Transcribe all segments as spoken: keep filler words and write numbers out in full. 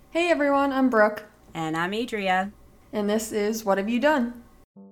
Hey everyone, I'm Brooke, And I'm Adria. and this is What Have You Done?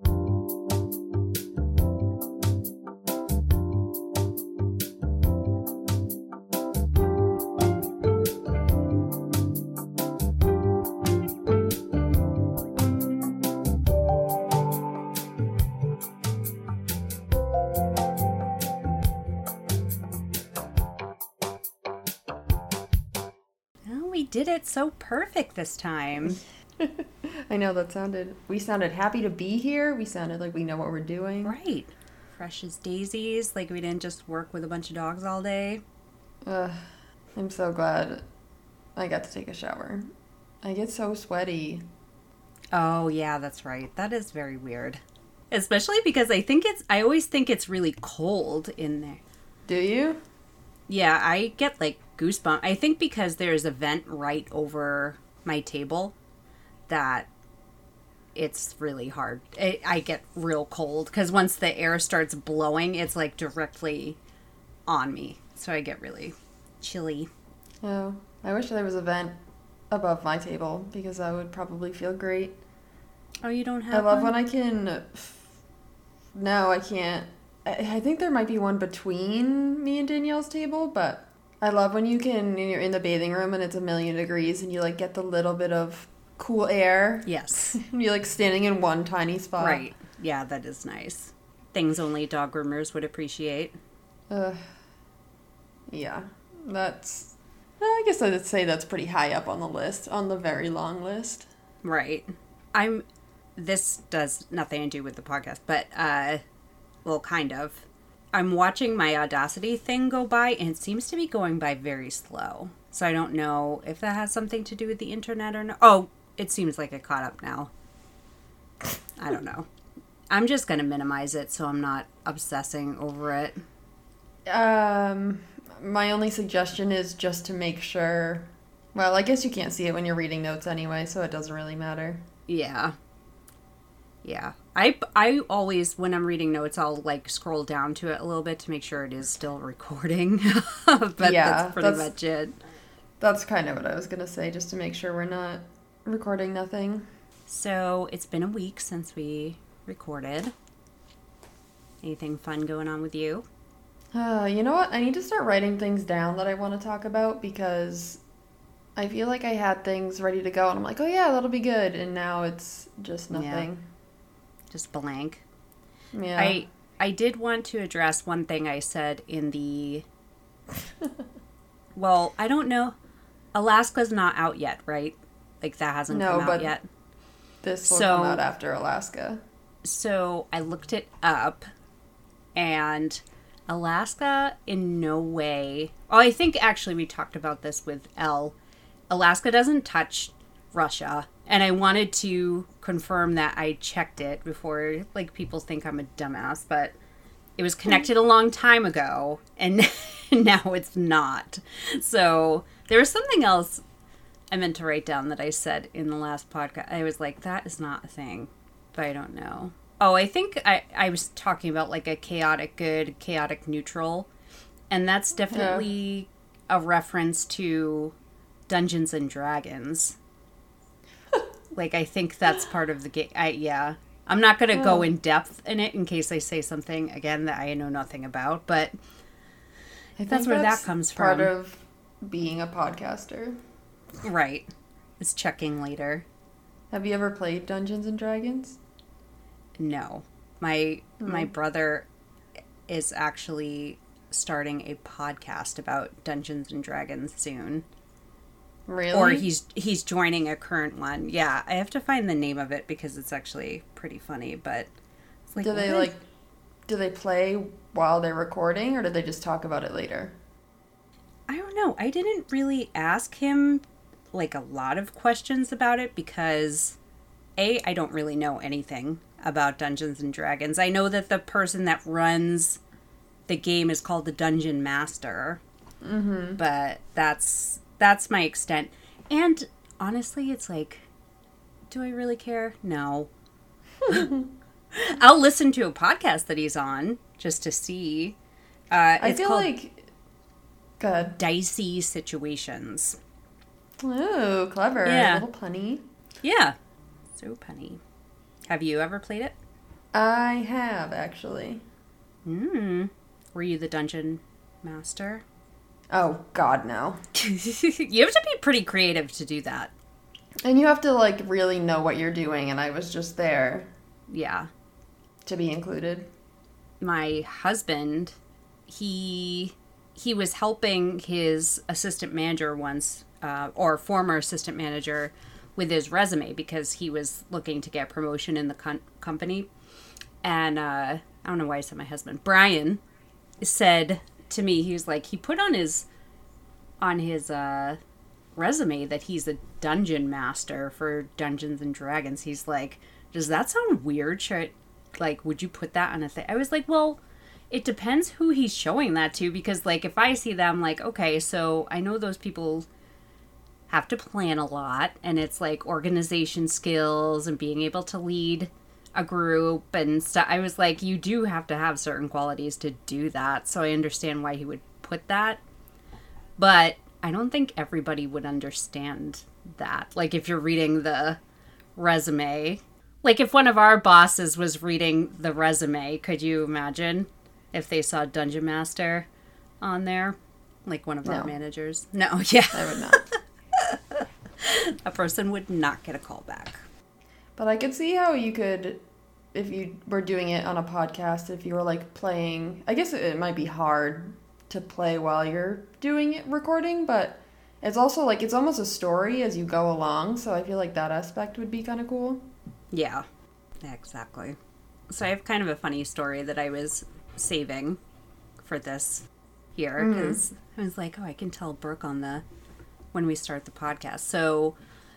Oh, we did it so perfect this time. I know that sounded, we sounded happy to be here. We sounded like we know what we're doing. Right. Fresh as daisies, like we didn't just work with a bunch of dogs all day. Ugh, I'm so glad I got to take a shower. I get so sweaty. Oh, yeah, that's right. That is very weird. Especially because I think it's, I always think it's really cold in there. Do you? Yeah, I get like goosebumps. I think because there's a vent right over my table that it's really hard. I, I get real cold because once the air starts blowing, it's like directly on me. So I get really chilly. Oh, I wish there was a vent above my table because I would probably feel great. Oh, you don't have I love one? when I can... No, I can't. I I think there might be one between me and Danielle's table, but I love when you can, you're in the bathing room and it's a million degrees and you like get the little bit of cool air. Yes. You're like standing in one tiny spot. Right. Yeah, that is nice. Things only dog groomers would appreciate. Uh, yeah, that's, I guess I'd say that's pretty high up on the list, on the very long list. Right. I'm, this does nothing to do with the podcast, but, uh, well, kind of. I'm watching my Audacity thing go by, and it seems to be going by very slow. So I don't know if that has something to do with the internet or not. Oh, it seems like it caught up now. I don't know. I'm just going to minimize it so I'm not obsessing over it. Um, my only suggestion is just to make sure, well, I guess you can't see it when you're reading notes anyway, so it doesn't really matter. Yeah. Yeah. I, I always, when I'm reading notes, I'll like scroll down to it a little bit to make sure it is still recording. But Yeah, that's pretty that's- much it. That's kind of what I was going to say, just to make sure we're not recording nothing. So it's been a week since we recorded. Anything fun going on with you? Uh, you know what? I need to start writing things down that I want to talk about because I feel like I had things ready to go and I'm like, oh yeah, that'll be good. And now it's just nothing. Just blank. Yeah. I I did want to address one thing I said in the... Well, I don't know. Alaska's not out yet, right? Like that hasn't No, come out but- yet. This will So- come out after Alaska. So I looked it up, and Alaska in no way... Oh, I think actually we talked about this with Elle. Alaska doesn't touch Russia, and I wanted to confirm that I checked it before, like, people think I'm a dumbass, but it was connected a long time ago, and now it's not. So there was something else I meant to write down that I said in the last podcast. I was like, that is not a thing, but I don't know. Oh, I think I, I was talking about like a chaotic good, chaotic neutral, and that's definitely a reference to Dungeons and Dragons. Like, I think that's part of the game. I, yeah. I'm not going to go in depth in it in case I say something, again, that I know nothing about, but I think that's where that comes part from. of being a podcaster. Right. It's checking later. Have you ever played Dungeons and Dragons? No. My my Hmm. brother is actually starting a podcast about Dungeons and Dragons soon. Really? Or he's he's joining a current one. Yeah, I have to find the name of it because it's actually pretty funny, but it's like, do they what? like do they play while they're recording or do they just talk about it later? I don't know. I didn't really ask him like a lot of questions about it because A, I don't really know anything about Dungeons and Dragons. I know that the person that runs the game is called the Dungeon Master. Mm-hmm. But that's that's my extent. And honestly, it's like, do I really care? No. I'll listen to a podcast that he's on just to see. Uh, I it's feel called like... Go ahead. Dicey Situations. Oh, clever. Yeah. A little punny. Yeah. So punny. Have you ever played it? I have, actually. Hmm. Were you the dungeon master? Oh, God, no. You have to be pretty creative to do that. And you have to, like, really know what you're doing, and I was just there Yeah. to be included. My husband, he he was helping his assistant manager once, uh, or former assistant manager, with his resume because he was looking to get promotion in the com- company. And uh, I don't know why I said my husband. Brian said to me, he was like, he put on his on his uh, resume that he's a dungeon master for Dungeons and Dragons. He's like, does that sound weird? Should I, like, would you put that on a thing? I was like, well, it depends who he's showing that to, because, like, if I see them, like, okay, so I know those people have to plan a lot, and it's, like, organization skills and being able to lead a group and stuff. I was like, you do have to have certain qualities to do that, so I understand why he would put that. But I don't think everybody would understand that. Like, if you're reading the resume... Like, if one of our bosses was reading the resume, could you imagine if they saw Dungeon Master on there? Like, one of No. our managers? No, yeah. I would not. A person would not get a call back. But I could see how you could, if you were doing it on a podcast, if you were, like, playing... I guess it, it might be hard to play while you're doing it, recording, but it's also, like, it's almost a story as you go along, so I feel like that aspect would be kind of cool. Yeah, exactly. So I have kind of a funny story that I was saving for this here, because mm-hmm. I was like, oh, I can tell Brooke on the when we start the podcast. So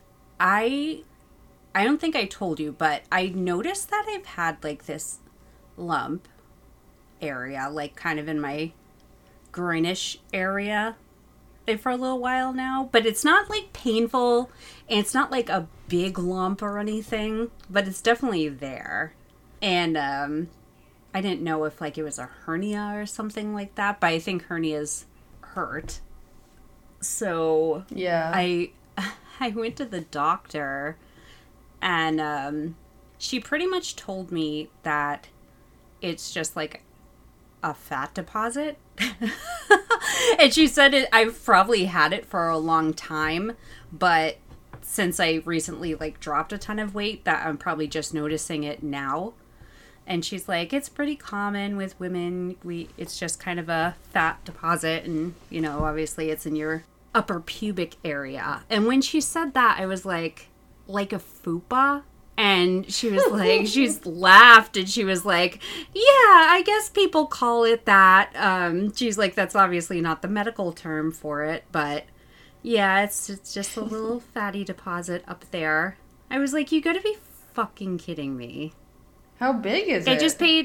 I I don't think I told you, but I noticed that I've had like this lump area, like kind of in my groinish area for a little while now, but it's not like painful, and it's not like a big lump or anything, but it's definitely there. And um I didn't know if like it was a hernia or something like that, but I think hernias hurt. So yeah, I I went to the doctor, and um she pretty much told me that it's just like a fat deposit. And she said it, I've probably had it for a long time, but since I recently like dropped a ton of weight, that I'm probably just noticing it now. And she's like, it's pretty common with women. We it's just kind of a fat deposit, and you know, obviously it's in your upper pubic area. And when she said that, I was like, like a fupa? And she was like, she's laughed, and she was like, yeah, I guess people call it that. Um, she's like, that's obviously not the medical term for it, but yeah, it's, it's just a little fatty deposit up there. I was like, you gotta be fucking kidding me. How big is I it? I just paid,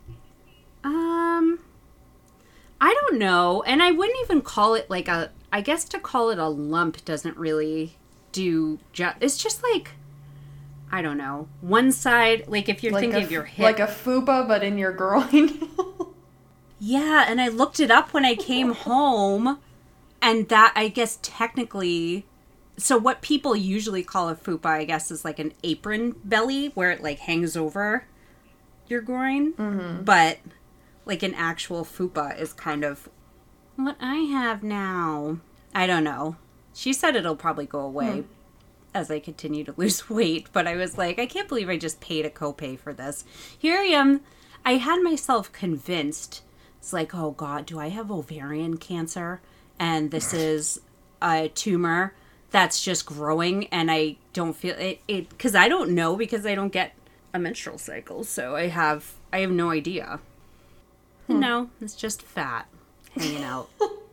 um, I don't know. And I wouldn't even call it like a, I guess to call it a lump doesn't really do, ju- it's just like, I don't know. One side, like if you're like thinking a, of your hip. Like a fupa, but in your groin. Yeah, and I looked it up when I came home, and that, I guess, technically... So what people usually call a fupa, I guess, is like an apron belly, where it, like, hangs over your groin. Mm-hmm. But, like, an actual fupa is kind of what I have now. I don't know. She said it'll probably go away. Hmm. As I continue to lose weight, but I was like, I can't believe I just paid a copay for this. Here I am. I had myself convinced. It's like, oh God, do I have ovarian cancer? And this is a tumor that's just growing, and I don't feel it. It because I don't know, because I don't get a menstrual cycle, so I have I have no idea. Hmm. No, it's just fat hanging out.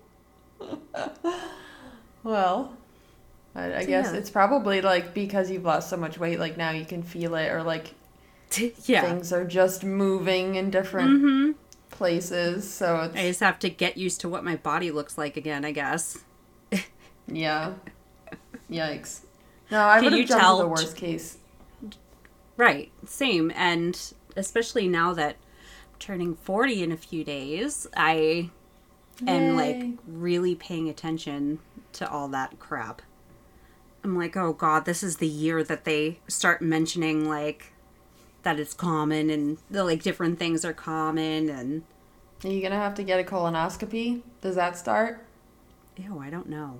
Well. I, I guess yeah. It's probably, like, because you've lost so much weight, like, now you can feel it, or, like, yeah. things are just moving in different mm-hmm. places, so it's... I just have to get used to what my body looks like again, I guess. Yeah. Yikes. No, I would have jumped to the worst case. Right. Same. And especially now that I'm turning forty in a few days, I am, Yay. like, really paying attention to all that crap. I'm like, oh god, this is the year that they start mentioning like that it's common and the like different things are common and. Are you gonna have to get a colonoscopy? Does that start? Ew, I don't know.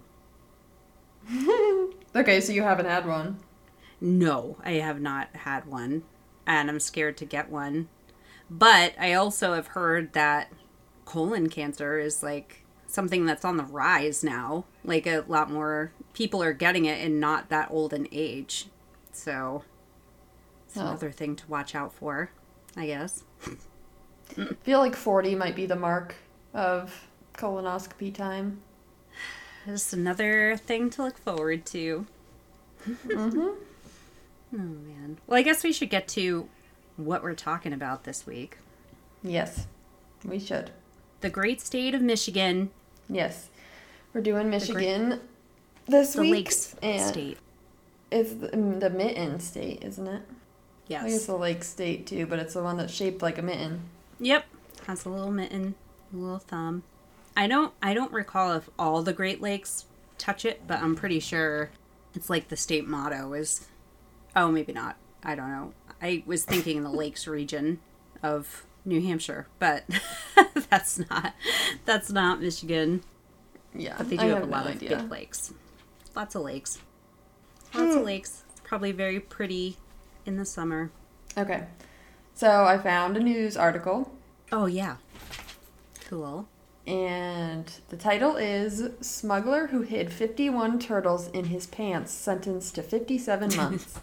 Okay, so you haven't had one. No, I have not had one, and I'm scared to get one. But I also have heard that colon cancer is like something that's on the rise now. Like a lot more people are getting it and not that old in age. So it's Oh. another thing to watch out for, I guess. I feel like forty might be the mark of colonoscopy time. Just another thing to look forward to. Mm-hmm. Oh, man. Well, I guess we should get to what we're talking about this week. Yes, we should. The great state of Michigan. Yes. We're doing Michigan this The week. Lakes and State. It's the, mm, the mitten state, isn't it? I guess Yes. the lake state too, but it's the one that's shaped like a mitten. Yep. Has a little mitten, a little thumb. I don't I don't recall if all the Great Lakes touch it, but I'm pretty sure it's like the state motto is. Oh, maybe not. I don't know. I was thinking in the Lakes region of New Hampshire, but that's not that's not Michigan. Yeah, But they I do have, have a lot no of idea. big lakes. Lots of lakes. Lots of lakes. It's probably very pretty in the summer. Okay, so I found a news article, Oh yeah. Cool. and the title is "Smuggler Who Hid fifty-one Turtles in His Pants Sentenced to fifty-seven Months."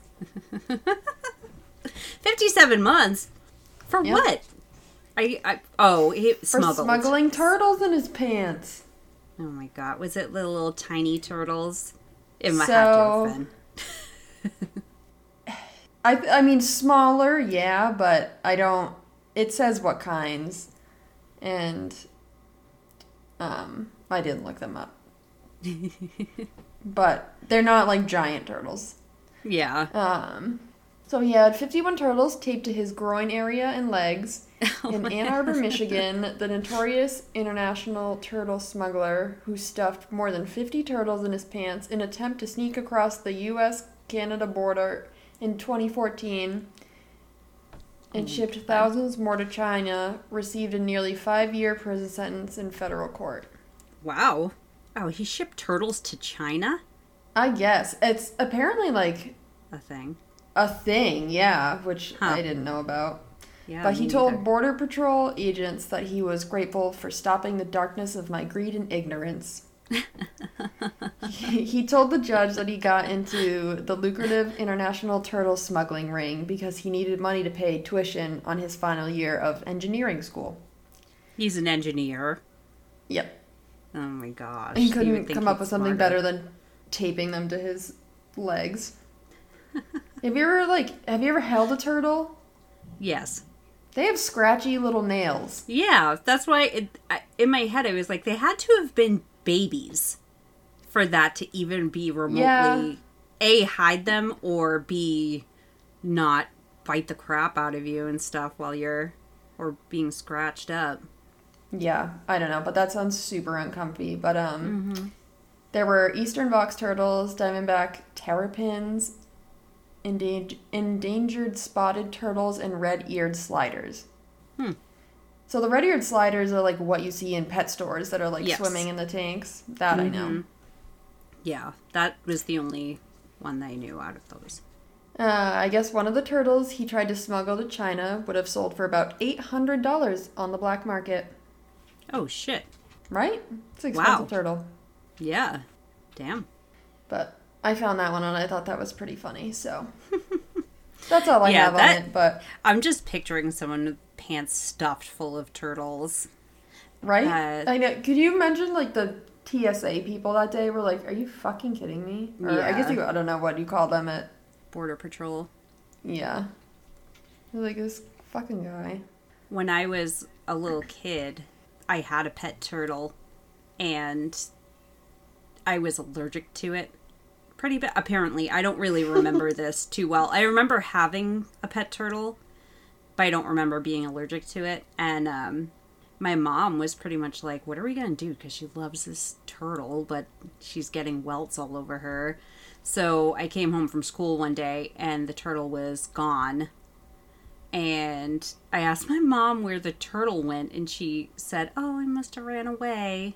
Fifty-seven months? For Yep. what? I, I oh he For smuggled. smuggling turtles in his pants. Oh my god. Was it the little tiny turtles? It might So- have to have been. I I mean smaller, yeah, but I don't. It says what kinds, and um, I didn't look them up. But they're not like giant turtles. Yeah. Um, so he had fifty-one turtles taped to his groin area and legs. In Ann Arbor, Michigan, the notorious international turtle smuggler who stuffed more than fifty turtles in his pants in an attempt to sneak across the U S Canada border in twenty fourteen and shipped thousands more to China, received a nearly five-year prison sentence in federal court. Wow. Oh, he shipped turtles to China? I guess. It's apparently like A thing. a thing, yeah, which Huh. I didn't know about. Yeah. But he me told neither. Border Patrol agents that he was grateful for stopping the darkness of my greed and ignorance. he, he told the judge that he got into the lucrative international turtle smuggling ring because he needed money to pay tuition on his final year of engineering school. He's an engineer. Yep. Oh my gosh. He You couldn't would think come up he'd with something smarter. better than taping them to his legs. Have you ever, like, have you ever held a turtle? Yes. They have scratchy little nails. Yeah, that's why it, I, in my head I was like, they had to have been babies for that to even be remotely Yeah. A, hide them, or B, not bite the crap out of you and stuff while you're, or being scratched up. Yeah, I don't know, but that sounds super uncomfy. But um, there were eastern box turtles, diamondback terrapins, endang- endangered spotted turtles, and red-eared sliders. Hmm. So the red-eared sliders are like what you see in pet stores that are like Yes. swimming in the tanks. That I know. Mhm. Yeah, that was the only one that I knew out of those. Uh, I guess one of the turtles he tried to smuggle to China would have sold for about eight hundred dollars on the black market. Oh, shit. Right? It's an expensive Wow. turtle. Yeah. Damn. But I found that one and I thought that was pretty funny, so that's all I Yeah, have that- on it. But I'm just picturing someone with pants stuffed full of turtles. right? Uh, I know. Could you imagine like the T S A people that day were like, "Are you fucking kidding me?" Or I guess Yeah. you. I don't know what you call them at. Border Patrol. Yeah. They're like this fucking guy. When I was a little kid, I had a pet turtle, and I was allergic to it pretty bad. Apparently, I don't really remember this too well. I remember having a pet turtle, but I don't remember being allergic to it. And um, my mom was pretty much like, what are we going to do? Because she loves this turtle, but she's getting welts all over her. So I came home from school one day and the turtle was gone. And I asked my mom where the turtle went, and she said, "Oh, I must have ran away."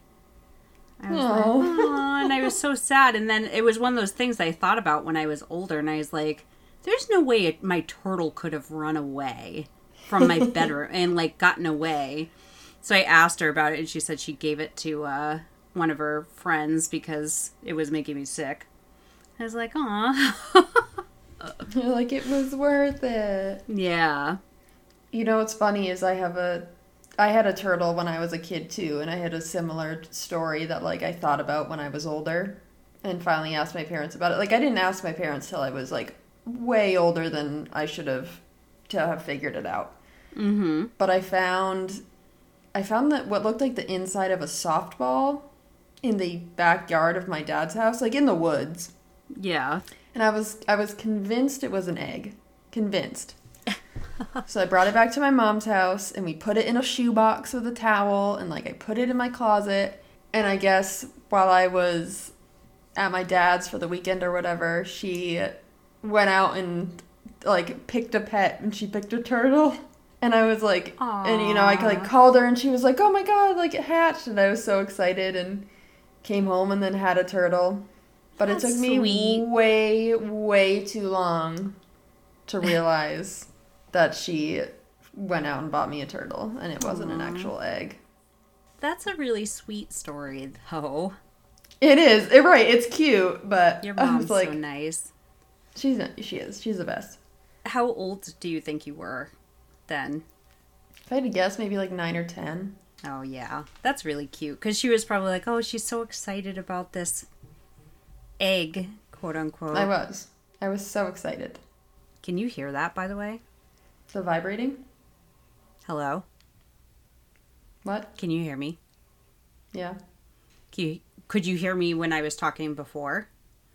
I was like, "Oh," and I was so sad. And then it was one of those things that I thought about when I was older, and I was like, "There's no way it, my turtle could have run away from my bedroom and like gotten away." So I asked her about it, and she said she gave it to uh, one of her friends because it was making me sick. I was like, "Aw." You're like, it was worth it. Yeah. You know what's funny is I have a, I had a turtle when I was a kid too, and I had a similar story that like I thought about when I was older, and finally asked my parents about it. Like I didn't ask my parents till I was like way older than I should have to have figured it out. Mm-hmm. But I found, I found that what looked like the inside of a softball in the backyard of my dad's house, like in the woods. Yeah. And I was I was convinced it was an egg. Convinced. So I brought it back to my mom's house, and we put it in a shoebox with a towel, and like I put it in my closet. And I guess while I was at my dad's for the weekend or whatever, she went out and like picked a pet, and she picked a turtle. And I was like, Aww. And you know, I like called her, and she was like, "Oh my God, like it hatched." And I was so excited, and came home and then had a turtle. But That's it took me sweet. way, way too long to realize that she went out and bought me a turtle, and it wasn't Aww. an actual egg. That's a really sweet story, though. It is. It, right, it's cute, but Your I mom's was like, so nice. she's she is. She's the best. How old do you think you were then? If I had to guess, maybe like nine or ten. Oh, yeah. That's really cute. Because she was probably like, oh, she's so excited about this egg, quote unquote. I was. I was so excited. Can you hear that, by the way? The vibrating? Hello? What? Can you hear me? Yeah. Can you, could you hear me when I was talking before?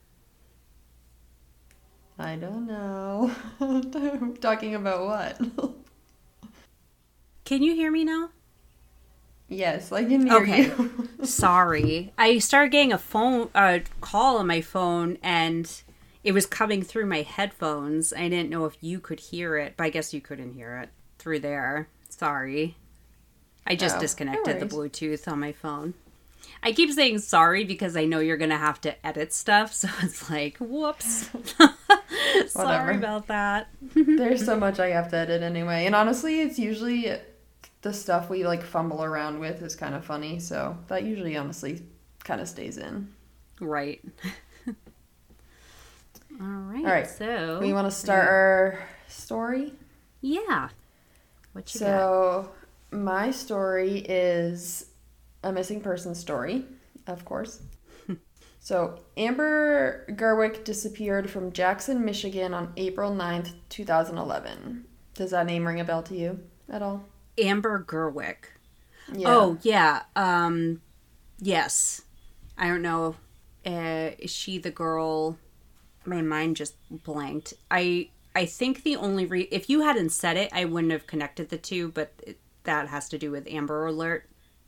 I don't know. Talking about what? Can you hear me now? Yes, I can hear Okay. you. Sorry. I started getting a phone a call on my phone, and it was coming through my headphones. I didn't know if you could hear it, but I guess you couldn't hear it through there. Sorry. I just Oh, disconnected no the worries. Bluetooth on my phone. I keep saying sorry because I know you're going to have to edit stuff, so it's like, whoops. Sorry Whatever. about that. There's so much I have to edit anyway. And honestly, it's usually the stuff we like fumble around with is kind of funny. So that usually honestly kind of stays in. Right. All right. All right. So We want to start our story. Yeah. What you got? So my story is a missing person story, of course. So Amber Gerwick disappeared from Jackson, Michigan on April ninth, twenty eleven. Does that name ring a bell to you at all? Amber Gerwick. Yeah. Oh, yeah. Um, yes. I don't know. Uh, is she the girl? My mind just blanked. I I think the only re- if you hadn't said it, I wouldn't have connected the two, but it, that has to do with Amber Alert.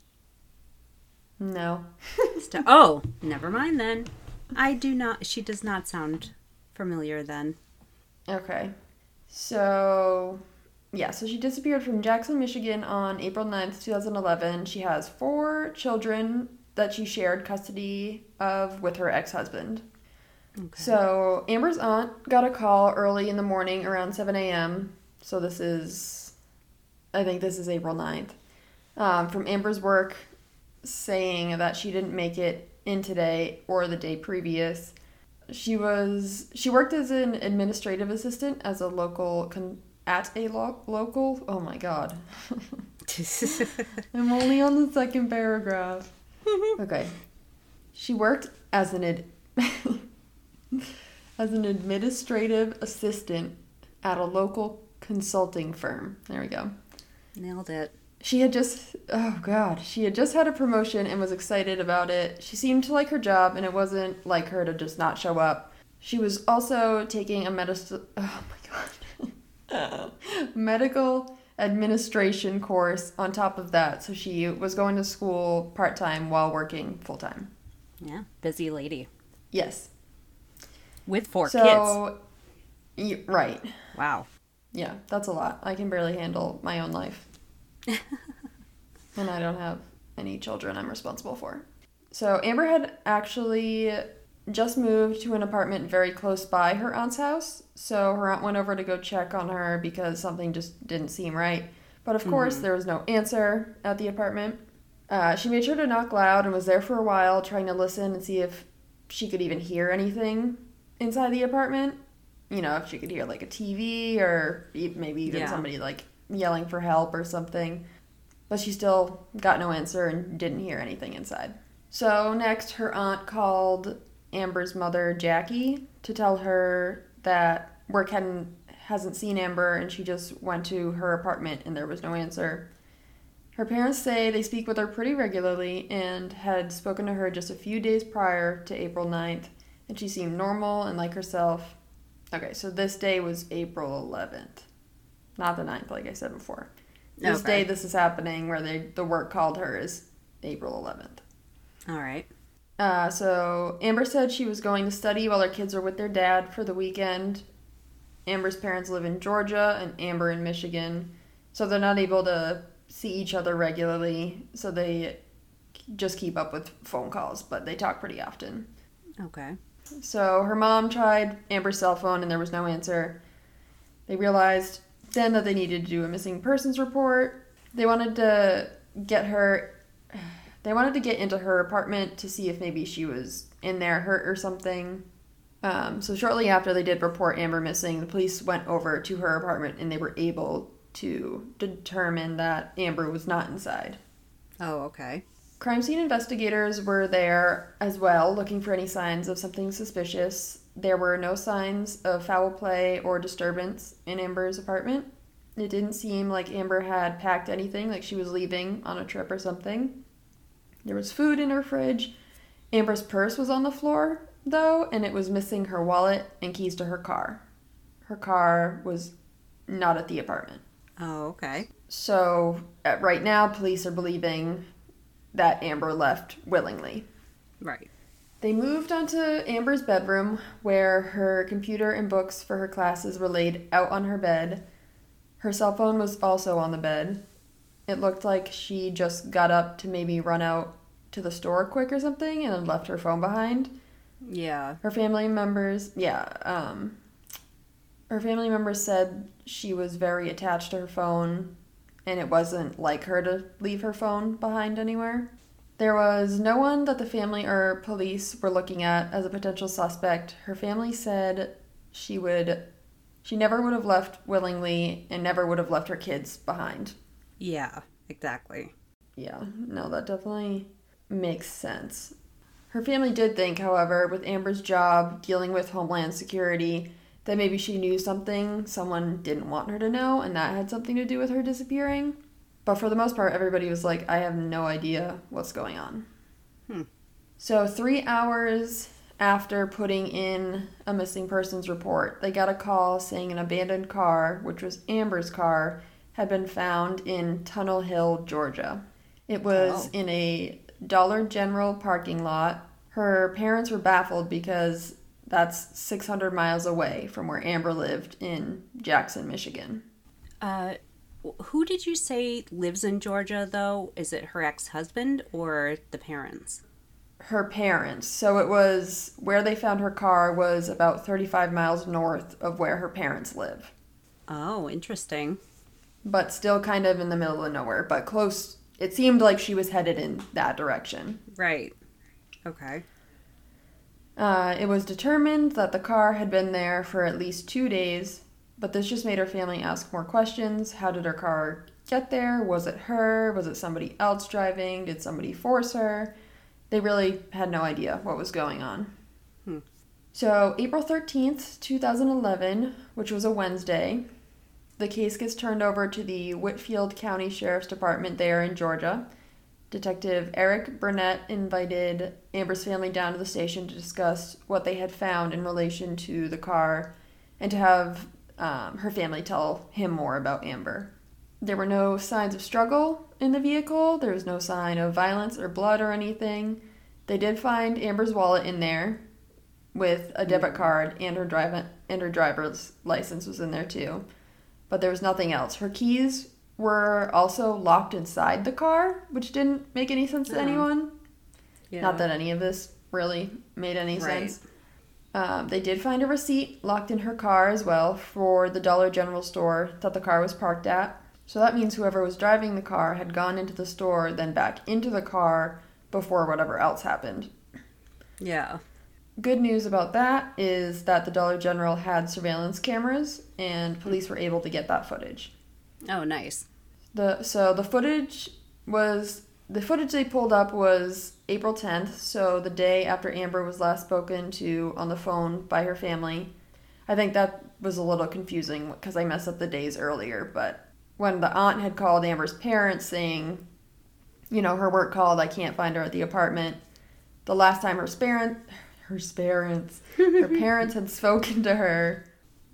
No. St- oh, never mind then. I do not. She does not sound familiar then. Okay. So, yeah, so she disappeared from Jackson, Michigan on April ninth, twenty eleven. She has four children that she shared custody of with her ex-husband. Okay. So, Amber's aunt got a call early in the morning around seven a.m. So, this is, I think this is April ninth, um, from Amber's work saying that she didn't make it in today or the day previous. She was she worked as an administrative assistant as a local con, at a lo, local. Oh my god, I'm only on the second paragraph. Okay, she worked as an ad, as an administrative assistant at a local consulting firm. There we go. Nailed it. She had just, oh God, she had just had a promotion and was excited about it. She seemed to like her job, and it wasn't like her to just not show up. She was also taking a medicine, oh my God, medical administration course on top of that. So she was going to school part-time while working full-time. Yeah, busy lady. Yes. With four so, kids. Y- right. Wow. Yeah, that's a lot. I can barely handle my own life. And I don't have any children I'm responsible for. So Amber had actually just moved to an apartment very close by her aunt's house. So her aunt went over to go check on her because something just didn't seem right. But of mm-hmm. course, there was no answer at the apartment. Uh, she made sure to knock loud and was there for a while trying to listen and see if she could even hear anything inside the apartment. You know, if she could hear like a T V or maybe even yeah. somebody like yelling for help or something. But she still got no answer and didn't hear anything inside. So next, her aunt called Amber's mother, Jackie, to tell her that work hadn't, hasn't seen Amber and she just went to her apartment and there was no answer. Her parents say they speak with her pretty regularly and had spoken to her just a few days prior to April ninth, and she seemed normal and like herself. Okay, so this day was April eleventh, not the ninth, like I said before. This okay. day this is happening where they, the work called her is April eleventh. All right. Uh, so Amber said she was going to study while her kids are with their dad for the weekend. Amber's parents live in Georgia and Amber in Michigan, so they're not able to see each other regularly, so they just keep up with phone calls, but they talk pretty often. Okay. So her mom tried Amber's cell phone and there was no answer. They realized then that they needed to do a missing persons report. They wanted to get her, they wanted to get into her apartment to see if maybe she was in there hurt or something. Um, so shortly after they did report Amber missing, the police went over to her apartment and they were able to determine that Amber was not inside. Oh, okay. Crime scene investigators were there as well, looking for any signs of something suspicious. There were no signs of foul play or disturbance in Amber's apartment. It didn't seem like Amber had packed anything, like she was leaving on a trip or something. There was food in her fridge. Amber's purse was on the floor, though, and it was missing her wallet and keys to her car. Her car was not at the apartment. Oh, okay. So, uh, right now, police are believing that Amber left willingly. Right. They moved onto Amber's bedroom, where her computer and books for her classes were laid out on her bed. Her cell phone was also on the bed. It looked like she just got up to maybe run out to the store quick or something and then left her phone behind. Yeah. Her family members, yeah, um... Her family members said she was very attached to her phone, and it wasn't like her to leave her phone behind anywhere. There was no one that the family or police were looking at as a potential suspect. Her family said she would, she never would have left willingly and never would have left her kids behind. Yeah, exactly. Yeah, no, that definitely makes sense. Her family did think, however, with Amber's job dealing with Homeland Security, that maybe she knew something someone didn't want her to know, and that had something to do with her disappearing. But for the most part, everybody was like, I have no idea what's going on. Hmm. So three hours after putting in a missing persons report, they got a call saying an abandoned car, which was Amber's car, had been found in Tunnel Hill, Georgia. It was oh. in a Dollar General parking lot. Her parents were baffled because that's six hundred miles away from where Amber lived in Jackson, Michigan. Uh, who did you say lives in Georgia, though? Is it her ex-husband or the parents? Her parents. So it was, where they found her car was about thirty-five miles north of where her parents live. Oh, interesting. But still kind of in the middle of nowhere, but close. It seemed like she was headed in that direction. Right. Okay. Uh, it was determined that the car had been there for at least two days, but this just made her family ask more questions. How did her car get there? Was it her? Was it somebody else driving? Did somebody force her? They really had no idea what was going on. Hmm. So April thirteenth, twenty eleven, which was a Wednesday, the case gets turned over to the Whitfield County Sheriff's Department there in Georgia. Detective Eric Burnett invited Amber's family down to the station to discuss what they had found in relation to the car and to have um, her family tell him more about Amber. There were no signs of struggle in the vehicle. There was no sign of violence or blood or anything. They did find Amber's wallet in there. with a debit card, and her drive and her driver's license was in there too. But there was nothing else. Her keys were also locked inside the car, which didn't make any sense to Uh-huh. anyone. Yeah. Not that any of this really made any Right. sense. Um, they did find a receipt locked in her car as well for the Dollar General store that the car was parked at. So that means whoever was driving the car had gone into the store, then back into the car before whatever else happened. Yeah. Good news about that is that the Dollar General had surveillance cameras and police were able to get that footage. Oh, nice. The so the footage was the footage they pulled up was April tenth, so the day after Amber was last spoken to on the phone by her family. I think that was a little confusing because I messed up the days earlier, but when the aunt had called Amber's parents saying, you know, her work called, I can't find her at the apartment. The last time her parent, her parents, her parents had spoken to her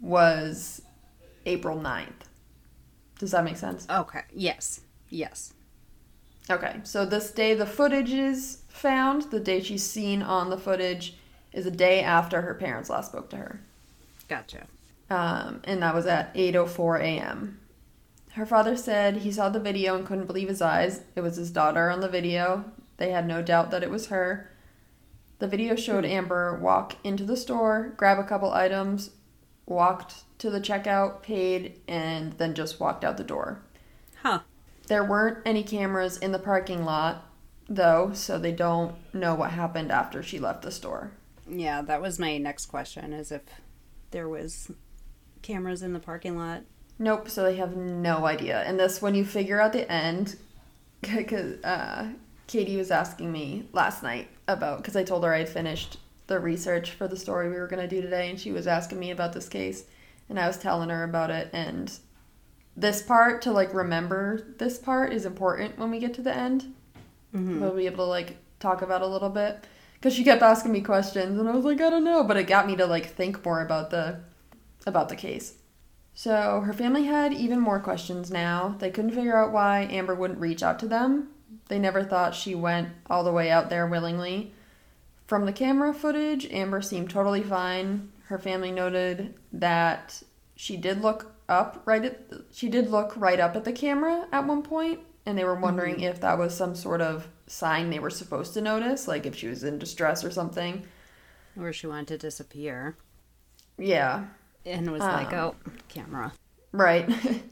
was April ninth. Does that make sense? Okay. Yes. Yes. Okay, so this day the footage is found, the day she's seen on the footage is a day after her parents last spoke to her. Gotcha. Um, and that was at eight oh four a.m. Her father said he saw the video and couldn't believe his eyes. It was his daughter on the video. They had no doubt that it was her. The video showed Amber walk into the store, grab a couple items, walked to the checkout, paid, and then just walked out the door. Huh. There weren't any cameras in the parking lot, though, so they don't know what happened after she left the store. Yeah, that was my next question, is if there was cameras in the parking lot. Nope, so they have no idea. And this, when you figure out the end, because uh, Katie was asking me last night about, because I told her I had finished the research for the story we were going to do today, and she was asking me about this case, and I was telling her about it, and this part, to, like, remember this part is important when we get to the end. Mm-hmm. We'll be able to, like, talk about a little bit. Because she kept asking me questions, and I was like, I don't know. But it got me to, like, think more about the about the case. So her family had even more questions now. They couldn't figure out why Amber wouldn't reach out to them. They never thought she went all the way out there willingly. From the camera footage, Amber seemed totally fine. Her family noted that she did look up right at she did look right up at the camera at one point, and they were wondering mm-hmm. if that was some sort of sign they were supposed to notice, like if she was in distress or something, or she wanted to disappear. Yeah, and was um, like, oh, camera, right.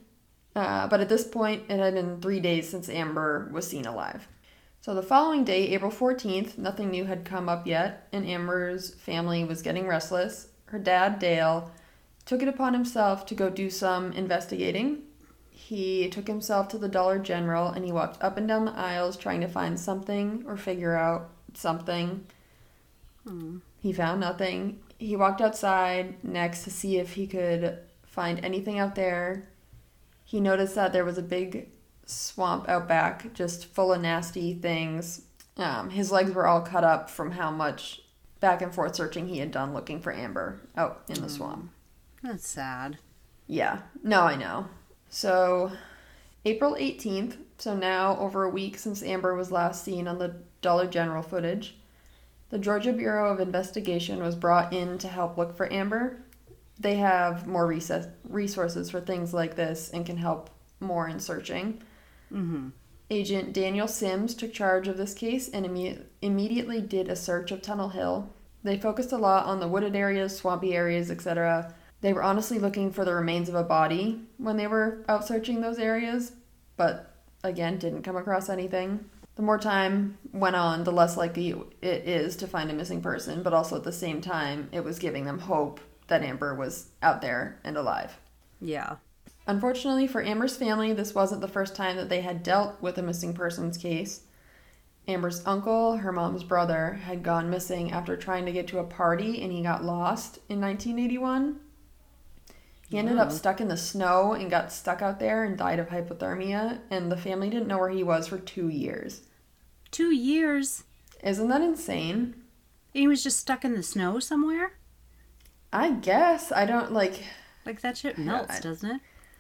uh, but at this point, it had been three days since Amber was seen alive. So the following day, April fourteenth, nothing new had come up yet, and Amber's family was getting restless. Her dad, Dale, took it upon himself to go do some investigating. He took himself to the Dollar General and he walked up and down the aisles trying to find something or figure out something. Mm. He found nothing. He walked outside next to see if he could find anything out there. He noticed that there was a big swamp out back, just full of nasty things. Um, his legs were all cut up from how much back and forth searching he had done looking for Amber out in the mm. swamp. That's sad. Yeah. No, I know. So, April eighteenth, so now over a week since Amber was last seen on the Dollar General footage, the Georgia Bureau of Investigation was brought in to help look for Amber. They have more res- resources for things like this and can help more in searching. Mm-hmm. Agent Daniel Sims took charge of this case and imme- immediately did a search of Tunnel Hill. They focused a lot on the wooded areas, swampy areas, et cetera. They were honestly looking for the remains of a body when they were out searching those areas, but again, didn't come across anything. The more time went on, the less likely it is to find a missing person, but also at the same time, it was giving them hope that Amber was out there and alive. Yeah. Unfortunately for Amber's family, this wasn't the first time that they had dealt with a missing persons case. Amber's uncle, her mom's brother, had gone missing after trying to get to a party and he got lost in nineteen eighty-one. He ended up stuck in the snow and got stuck out there and died of hypothermia, and the family didn't know where he was for two years. Two years? Isn't that insane? He was just stuck in the snow somewhere? I guess. I don't, like... Like, that shit melts, I... doesn't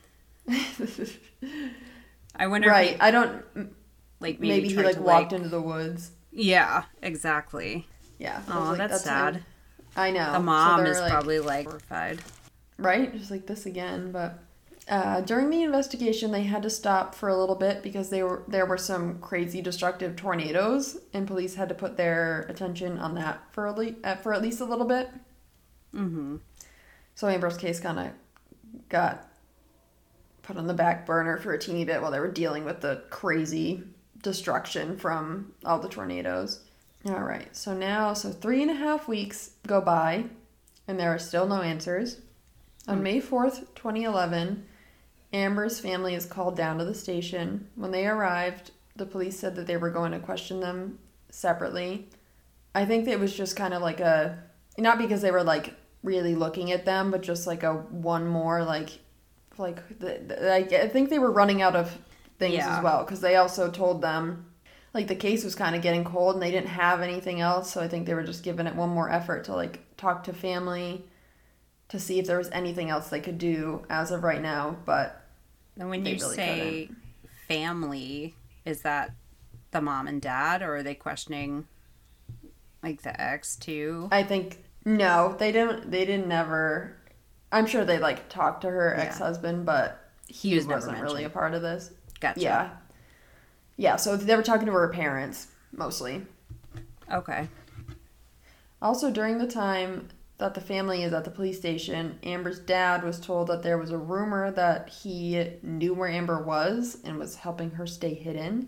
it? I wonder right. if he, I don't... Like, maybe, maybe he, like, to, walked like... into the woods. Yeah, exactly. Yeah. Oh, like, that's, that's sad. My... I know. The mom so is like, probably like horrified. Right? Just like this again. But uh, during the investigation, they had to stop for a little bit because they were there were some crazy destructive tornadoes, and police had to put their attention on that for, a le- uh, for at least a little bit. Mm-hmm. So Amber's case kind of got put on the back burner for a teeny bit while they were dealing with the crazy destruction from all the tornadoes. All right, so now, so three and a half weeks go by, and there are still no answers. On May fourth, twenty eleven, Amber's family is called down to the station. When they arrived, the police said that they were going to question them separately. I think it was just kind of like a, not because they were like really looking at them, but just like a one more, like, like, the, the, I think they were running out of things Yeah. as well, because they also told them, like, the case was kind of getting cold and they didn't have anything else, so I think they were just giving it one more effort to, like, talk to family to see if there was anything else they could do as of right now, but And when they you really say couldn't. family, is that the mom and dad, or are they questioning like the ex too? I think no, they didn't. They didn't never. I'm sure they like talked to her Yeah. ex-husband, but he, He was never wasn't really a mentioned. part of this. Gotcha. Yeah, yeah. So they were talking to her parents mostly. Okay. Also, during the time that the family is at the police station, Amber's dad was told that there was a rumor that he knew where Amber was and was helping her stay hidden.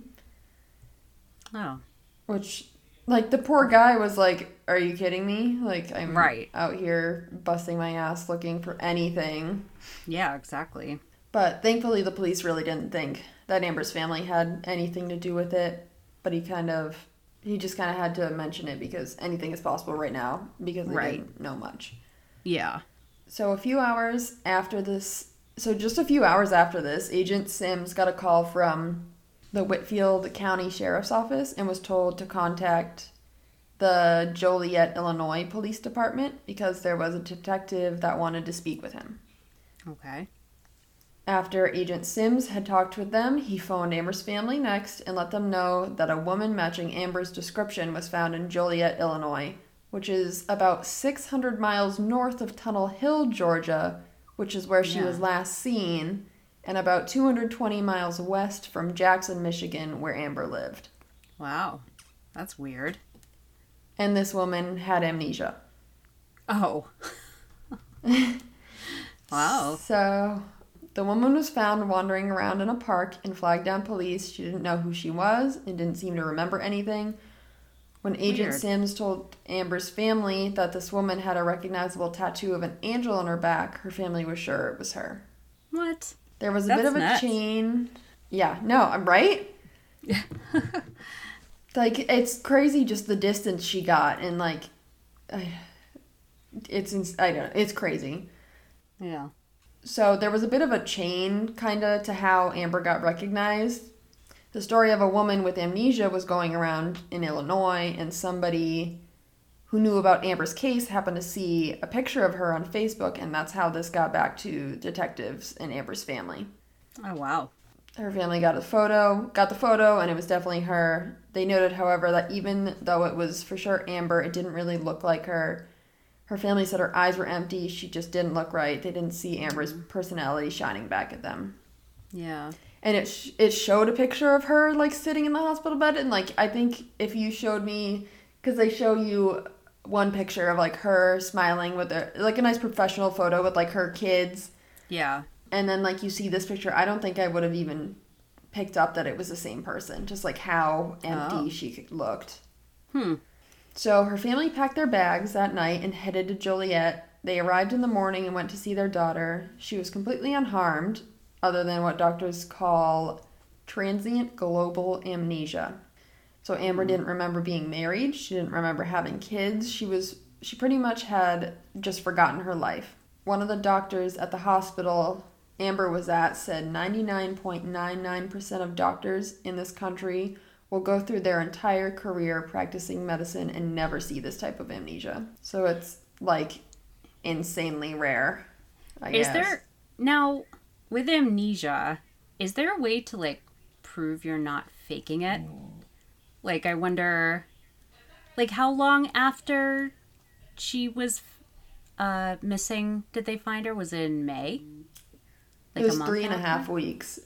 Oh. Which, like, the poor guy was like, are you kidding me? Like, I'm Right. out here busting my ass looking for anything. Yeah, exactly. But thankfully, the police really didn't think that Amber's family had anything to do with it. But he kind of, he just kind of had to mention it because anything is possible right now because they Right. didn't know much. Yeah. So a few hours after this, so just a few hours after this, Agent Sims got a call from the Whitfield County Sheriff's Office and was told to contact the Joliet, Illinois Police Department because there was a detective that wanted to speak with him. Okay. After Agent Sims had talked with them, he phoned Amber's family next and let them know that a woman matching Amber's description was found in Joliet, Illinois, which is about six hundred miles north of Tunnel Hill, Georgia, which is where she Yeah. was last seen, and about two hundred twenty miles west from Jackson, Michigan, where Amber lived. Wow. That's weird. And this woman had amnesia. Oh. Wow. So, the woman was found wandering around in a park and flagged down police. She didn't know who she was and didn't seem to remember anything. When Agent Weird. Sims told Amber's family that this woman had a recognizable tattoo of an angel on her back, her family was sure it was her. What? There was a That's bit of a nuts. chain. Yeah, no, I'm right? Yeah. Like, it's crazy just the distance she got, and, like, I- it's, ins- I don't know, it's crazy. Yeah. So there was a bit of a chain, kind of, to how Amber got recognized. The story of a woman with amnesia was going around in Illinois, and somebody who knew about Amber's case happened to see a picture of her on Facebook, and that's how this got back to detectives and Amber's family. Oh, wow. Her family got a photo, got the photo, and it was definitely her. They noted, however, that even though it was for sure Amber, it didn't really look like her. Her family said her eyes were empty. She just didn't look right. They didn't see Amber's personality shining back at them. Yeah. And it sh- it showed a picture of her, like, sitting in the hospital bed. And, like, I think if you showed me, because they show you one picture of, like, her smiling with, a, like, a nice professional photo with, like, her kids. Yeah. And then, like, you see this picture, I don't think I would have even picked up that it was the same person. Just, like, how empty Oh. she looked. Hmm. So her family packed their bags that night and headed to Joliet. They arrived in the morning and went to see their daughter. She was completely unharmed, other than what doctors call transient global amnesia. So Amber didn't remember being married. She didn't remember having kids. She was she pretty much had just forgotten her life. One of the doctors at the hospital Amber was at said ninety-nine point nine nine percent of doctors in this country will go through their entire career practicing medicine and never see this type of amnesia. So it's, like, insanely rare, I Is guess. there now with amnesia, is there a way to like prove you're not faking it? Like I wonder like how long after she was uh, missing, did they find her? Was it in May? Like it was three and after? a half weeks.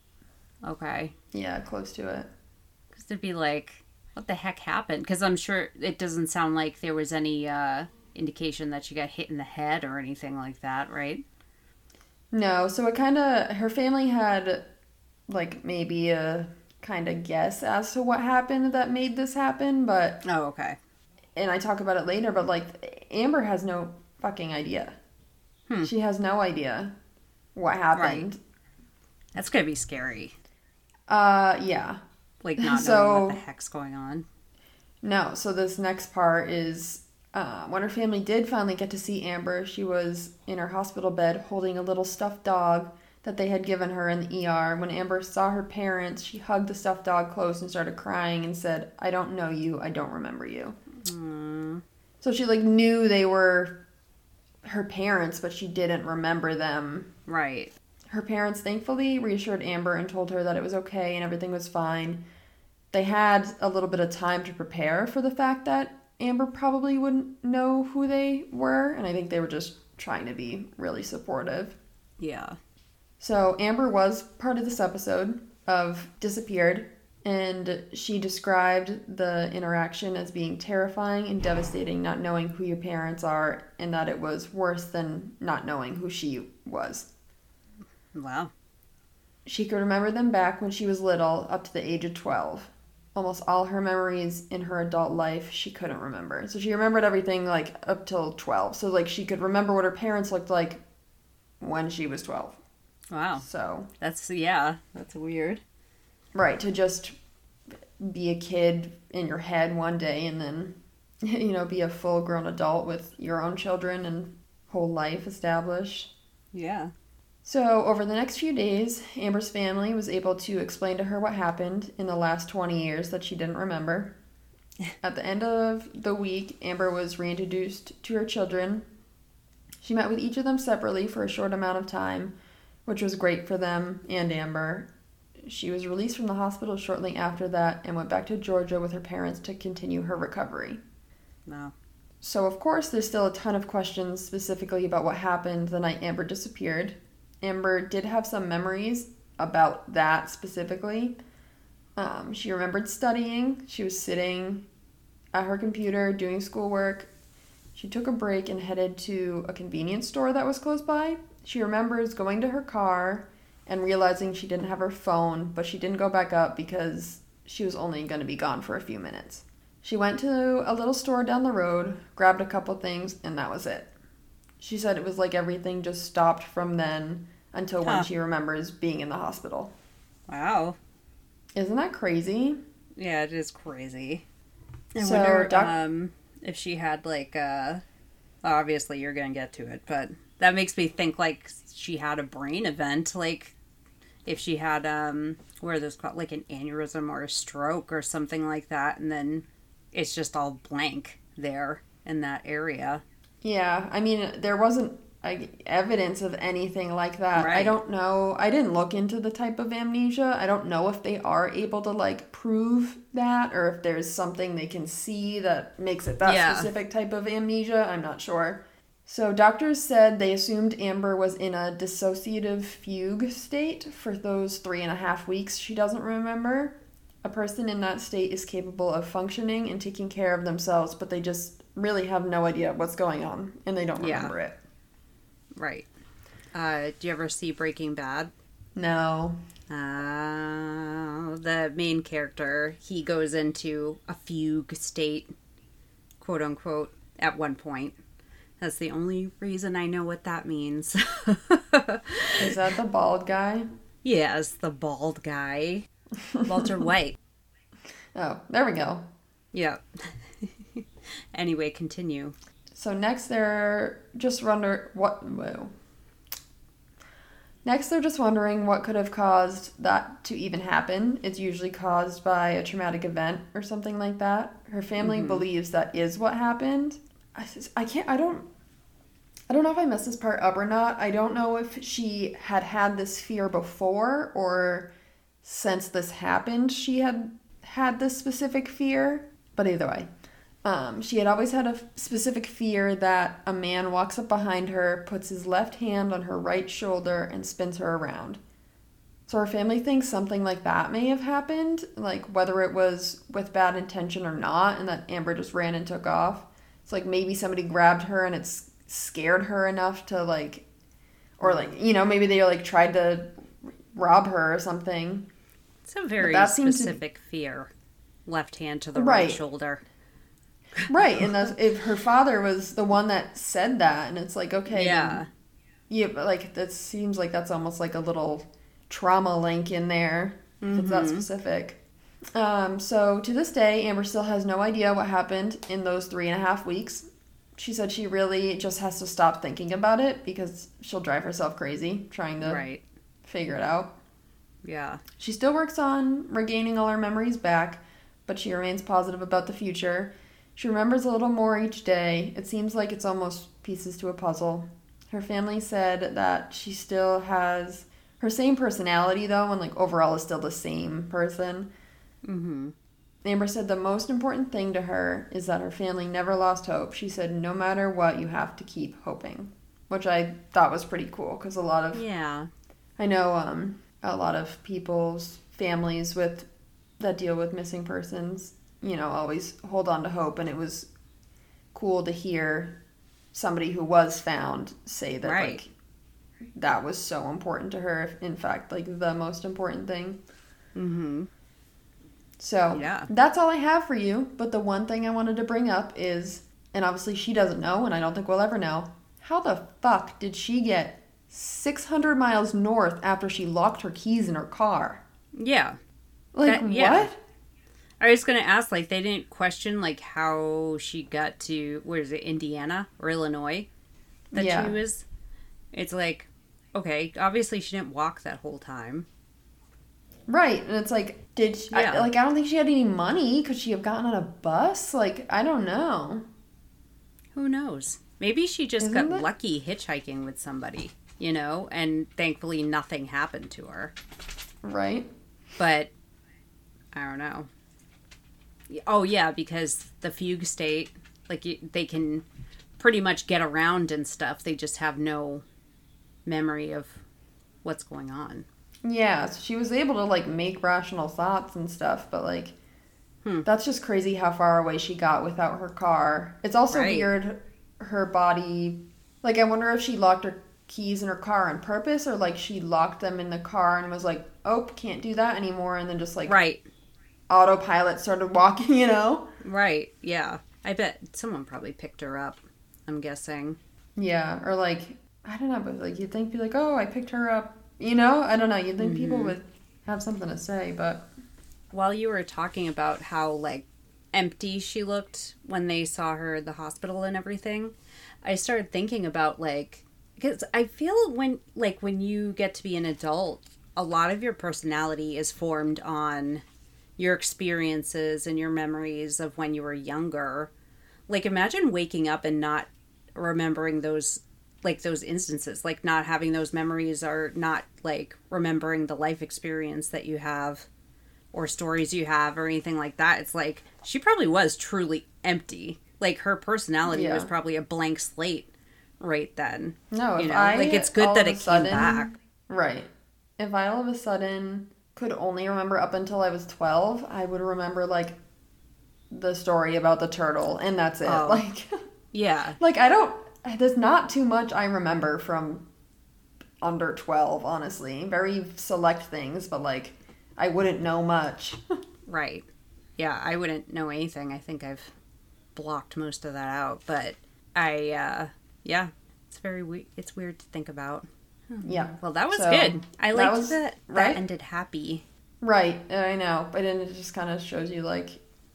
Okay. Yeah, close to it. Because it'd be like, what the heck happened? Because I'm sure it doesn't sound like there was any uh, indication that she got hit in the head or anything like that, right? No, so it kind of, her family had like maybe a kind of guess as to what happened that made this happen, but... Oh, okay. And I talk about it later, but like Amber has no fucking idea. Hmm. She has no idea what happened. Right. That's gonna be scary. Uh, yeah. Like not so, knowing what the heck's going on. No, so this next part is uh, when her family did finally get to see Amber, she was in her hospital bed holding a little stuffed dog that they had given her in the E R. When Amber saw her parents, she hugged the stuffed dog close and started crying and said, "I don't know you. I don't remember you." Mm. So she like knew they were her parents, but she didn't remember them. Right. Her parents thankfully reassured Amber and told her that it was okay and everything was fine. They had a little bit of time to prepare for the fact that Amber probably wouldn't know who they were, and I think they were just trying to be really supportive. Yeah. So Amber was part of this episode of Disappeared, and she described the interaction as being terrifying and devastating, not knowing who your parents are, and that it was worse than not knowing who she was. Wow. She could remember them back when she was little, up to the age of twelve. Almost all her memories in her adult life, she couldn't remember. So she remembered everything, like, up till twelve. So, like, she could remember what her parents looked like when she was twelve. Wow. So. That's, yeah, that's weird. Right, to just be a kid in your head one day and then, you know, be a full-grown adult with your own children and whole life established. Yeah. So, over the next few days, Amber's family was able to explain to her what happened in the last twenty years that she didn't remember. At the end of the week, Amber was reintroduced to her children. She met with each of them separately for a short amount of time, which was great for them and Amber. She was released from the hospital shortly after that and went back to Georgia with her parents to continue her recovery. Wow. So, of course, there's still a ton of questions specifically about what happened the night Amber disappeared. Amber did have some memories about that specifically. Um, she remembered studying. She was sitting at her computer doing schoolwork. She took a break and headed to a convenience store that was close by. She remembers going to her car and realizing she didn't have her phone, but she didn't go back up because she was only going to be gone for a few minutes. She went to a little store down the road, grabbed a couple things, and that was it. She said it was like everything just stopped from then until huh. when she remembers being in the hospital. Wow. Isn't that crazy? Yeah, it is crazy. I so, wonder doc- um, if she had, like, uh, obviously you're going to get to it, but that makes me think, like, she had a brain event, like, if she had, um, what are those called, like an aneurysm or a stroke or something like that, and then it's just all blank there in that area. Yeah, I mean, there wasn't like, evidence of anything like that. Right. I don't know. I didn't look into the type of amnesia. I don't know if they are able to, like, prove that or if there's something they can see that makes it that yeah. specific type of amnesia. I'm not sure. So doctors said they assumed Amber was in a dissociative fugue state for those three and a half weeks she doesn't remember. A person in that state is capable of functioning and taking care of themselves, but they just really have no idea what's going on, and they don't remember yeah. it. Right. Uh, do you ever see Breaking Bad? No. Uh, the main character, he goes into a fugue state, quote unquote, at one point. That's the only reason I know what that means. Is that the bald guy? Yes, the bald guy. Walter White. Oh, there we go. Yeah. Anyway, continue. So next they're just wonder what whoa. Next they're just wondering what could have caused that to even happen. It's usually caused by a traumatic event or something like that. Her family mm-hmm. believes that is what happened. I, I can't I don't I don't know if I messed this part up or not. I don't know if she had had this fear before or since this happened she had had this specific fear. But either way. Um, she had always had a f- specific fear that a man walks up behind her, puts his left hand on her right shoulder, and spins her around. So her family thinks something like that may have happened, like whether it was with bad intention or not, and that Amber just ran and took off. It's like maybe somebody grabbed her and it's scared her enough to like, or like, you know, maybe they like tried to rob her or something. It's a very specific to... fear. Left hand to the right, right shoulder. Right, and that's, if her father was the one that said that, and it's like, okay, yeah, yeah, but like that seems like that's almost like a little trauma link in there, if mm-hmm. it's that specific. Um, so to this day, Amber still has no idea what happened in those three and a half weeks. She said she really just has to stop thinking about it because she'll drive herself crazy trying to right. figure it out. Yeah. She still works on regaining all her memories back, but she remains positive about the future. She remembers a little more each day. It seems like it's almost pieces to a puzzle. Her family said that she still has her same personality, though, and like overall is still the same person. Mm-hmm. Amber said the most important thing to her is that her family never lost hope. She said, no matter what, you have to keep hoping, which I thought was pretty cool because a lot of... Yeah. I know um, a lot of people's families with that deal with missing persons, you know, always hold on to hope, and it was cool to hear somebody who was found say that, right. like, that was so important to her, in fact, like, the most important thing. Mm-hmm. So, yeah. That's all I have for you, but the one thing I wanted to bring up is, and obviously she doesn't know, and I don't think we'll ever know, how the fuck did she get six hundred miles north after she locked her keys in her car? Yeah. Like, that, yeah. what? I was going to ask, like, they didn't question, like, how she got to, where is it, Indiana or Illinois? That yeah. she was. It's like, okay, obviously she didn't walk that whole time. Right, and it's like, did she, yeah. I, like, I don't think she had any money. Could she have gotten on a bus? Like, I don't know. Who knows? Maybe she just Isn't got it? lucky hitchhiking with somebody, you know, and thankfully nothing happened to her. Right. But, I don't know. Oh, yeah, because the fugue state, like, they can pretty much get around and stuff. They just have no memory of what's going on. Yeah, so she was able to, like, make rational thoughts and stuff, but, like, hmm. that's just crazy how far away she got without her car. It's also right. weird, her body, like, I wonder if she locked her keys in her car on purpose, or, like, she locked them in the car and was like, oh, can't do that anymore, and then just, like, right. autopilot started walking, you know? Right, yeah. I bet someone probably picked her up, I'm guessing. Yeah, or, like, I don't know, but, like, you'd think, be like, oh, I picked her up. You know, I don't know. You'd think mm-hmm. people would have something to say, but... While you were talking about how, like, empty she looked when they saw her at the hospital and everything, I started thinking about, like... Because I feel when, like, when you get to be an adult, a lot of your personality is formed on your experiences and your memories of when you were younger. Like, imagine waking up and not remembering those... like those instances, like not having those memories or not like remembering the life experience that you have or stories you have or anything like that. It's like she probably was truly empty. Like her personality yeah. was probably a blank slate right then. No, you if know, I like it's good that it sudden, came back. Right. If I all of a sudden could only remember up until I was twelve, I would remember like the story about the turtle and that's it. Oh. Like yeah. Like I don't There's not too much I remember from under twelve, honestly. Very select things, but, like, I wouldn't know much. Right. Yeah, I wouldn't know anything. I think I've blocked most of that out. But I, uh, yeah, it's very weird. It's weird to think about. Yeah. Well, that was so, good. I liked that, was, that that right? ended happy. Right. I know. But then it just kind of shows you, like,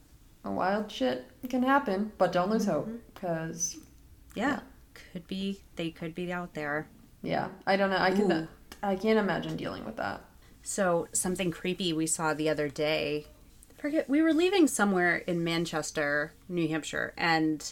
a wild shit can happen. But don't lose mm-hmm. hope, because... Yeah. yeah. Could be, they could be out there. Yeah, I don't know. I can, I can't imagine dealing with that. So something creepy we saw the other day. Forget we were leaving somewhere in Manchester, New Hampshire, and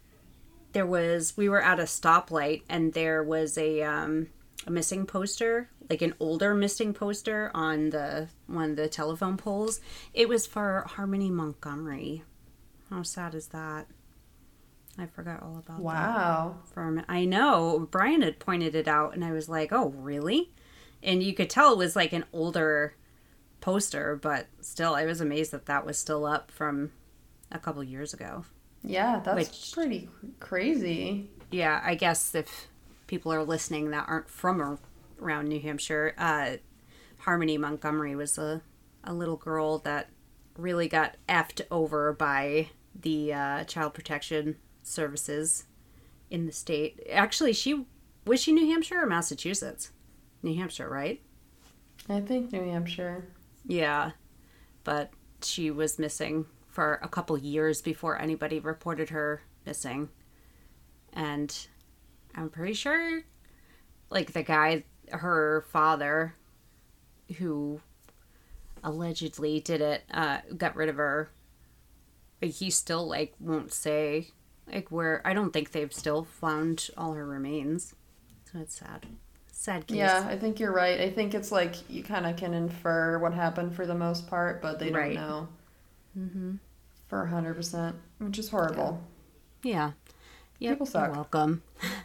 there was we were at a stoplight, and there was a um, a missing poster, like an older missing poster on the one of the telephone poles. It was for Harmony Montgomery. How sad is that? I forgot all about Wow. that. For a minute. I know. Brian had pointed it out, and I was like, oh, really? And you could tell it was like an older poster, but still, I was amazed that that was still up from a couple years ago. Yeah, that's Which, pretty crazy. Yeah, I guess if people are listening that aren't from around New Hampshire, uh, Harmony Montgomery was a, a little girl that really got effed over by the uh, Child Protection Services in the state. Actually, she was she New Hampshire or Massachusetts? New Hampshire, right? I think New Hampshire. Yeah, but she was missing for a couple years before anybody reported her missing. And I'm pretty sure, like, the guy, her father, who allegedly did it, uh, got rid of her. But he still, like, won't say, like, where... I don't think they've still found all her remains. So it's sad. Sad case. Yeah, I think you're right. I think it's like you kind of can infer what happened for the most part, but they don't Right. know Mm-hmm. for one hundred percent, which is horrible. Yeah. Yep, People suck. You're welcome.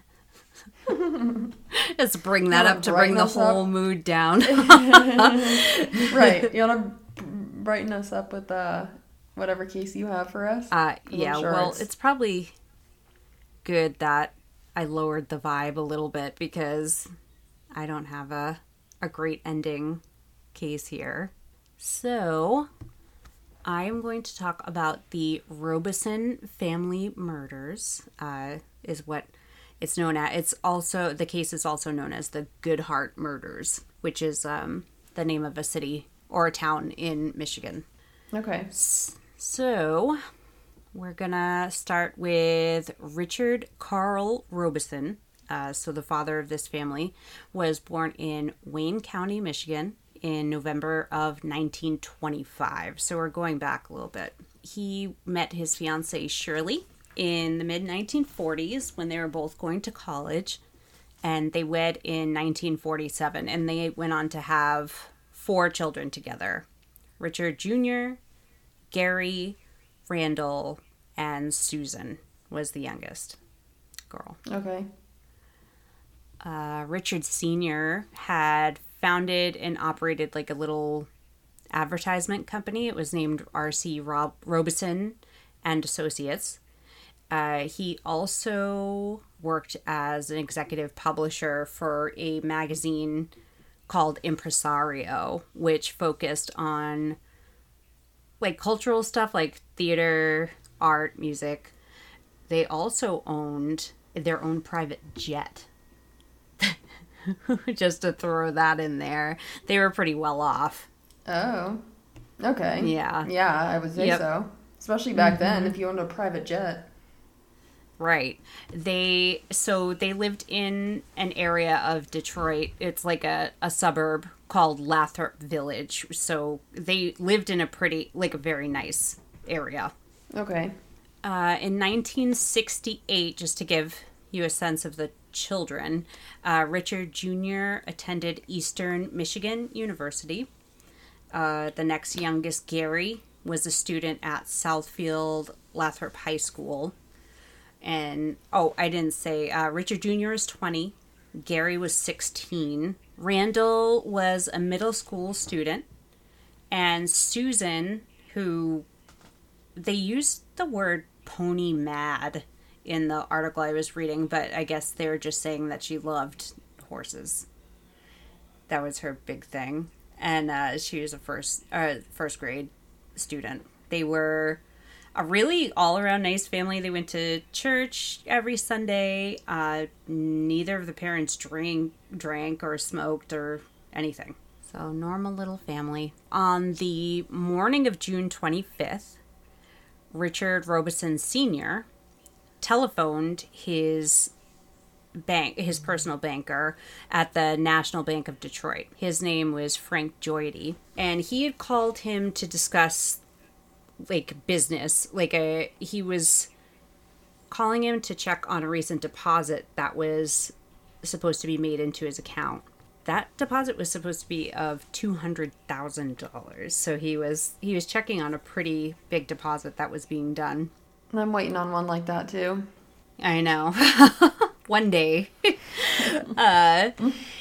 Just bring that Wanna up to bring the brighten us whole up? mood down. Right. You want to brighten us up with uh, whatever case you have for us? Uh, 'Cause I'm yeah, sure well, it's- it's probably good that I lowered the vibe a little bit because I don't have a, a great ending case here. So, I am going to talk about the Robeson family murders, uh, is what it's known as. It's also, the case is also known as the Goodhart murders, which is um, the name of a city or a town in Michigan. Okay. So, we're gonna start with Richard Carl Robeson. Uh, so, the father of this family was born in Wayne County, Michigan, in November of nineteen twenty-five. So, we're going back a little bit. He met his fiancée Shirley in the mid nineteen forties when they were both going to college, and they wed in nineteen forty-seven, and they went on to have four children together. Richard Junior, Gary, Randall, and Susan was the youngest girl. Okay. Uh, Richard Senior had founded and operated like a little advertisement company. It was named R C Rob- Robeson and Associates. Uh, he also worked as an executive publisher for a magazine called Impresario, which focused on like cultural stuff like theater, art, music. They also owned their own private jet. Just to throw that in there. They were pretty well off. Oh. Okay. Yeah. Yeah, I would say Yep. so. Especially back Mm-hmm. then, if you owned a private jet. Right. They so they lived in an area of Detroit. It's like a, a suburb called Lathrop Village. So they lived in a pretty like a very nice area. Okay. Uh, in nineteen sixty-eight, just to give you a sense of the children, uh, Richard Junior attended Eastern Michigan University. Uh, the next youngest, Gary, was a student at Southfield Lathrop High School. And, oh, I didn't say, uh, Richard Junior is twenty. Gary was sixteen. Randall was a middle school student. And Susan, who, they used the word pony mad in the article I was reading, but I guess they were just saying that she loved horses. That was her big thing. And uh, she was a first, uh, first grade student. They were a really all-around nice family. They went to church every Sunday. Uh, neither of the parents drank, drank or smoked or anything. So, normal little family. On the morning of June twenty-fifth, Richard Robeson Senior telephoned his bank, his personal banker at the National Bank of Detroit. His name was Frank Joyety, and he had called him to discuss like business. Like a he was calling him to check on a recent deposit that was supposed to be made into his account. that deposit was supposed to be of two hundred thousand dollars. So he was he was checking on a pretty big deposit that was being done. I'm waiting on one like that too. I know. One day. uh,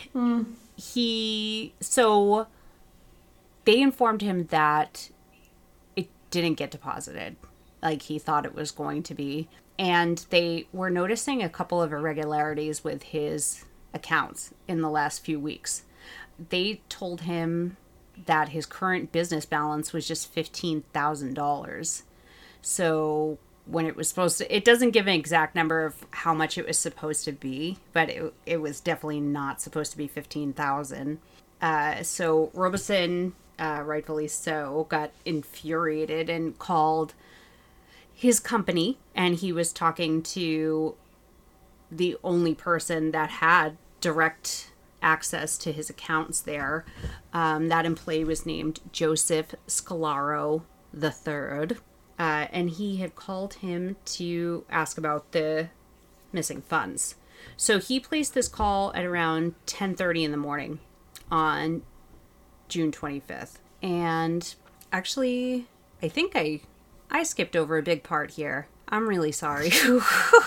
he, so they informed him that it didn't get deposited like he thought it was going to be. And they were noticing a couple of irregularities with his accounts in the last few weeks. They told him that his current business balance was just fifteen thousand dollars. So when it was supposed to, it doesn't give an exact number of how much it was supposed to be, but it, it was definitely not supposed to be fifteen thousand. Uh, so Robeson, uh, rightfully so, got infuriated and called his company, and he was talking to the only person that had direct access to his accounts there. Um, that employee was named Joseph Scalaro the third. Uh, and he had called him to ask about the missing funds. So he placed this call at around ten thirty in the morning on June twenty-fifth. And actually, I think I I skipped over a big part here. I'm really sorry. Sorry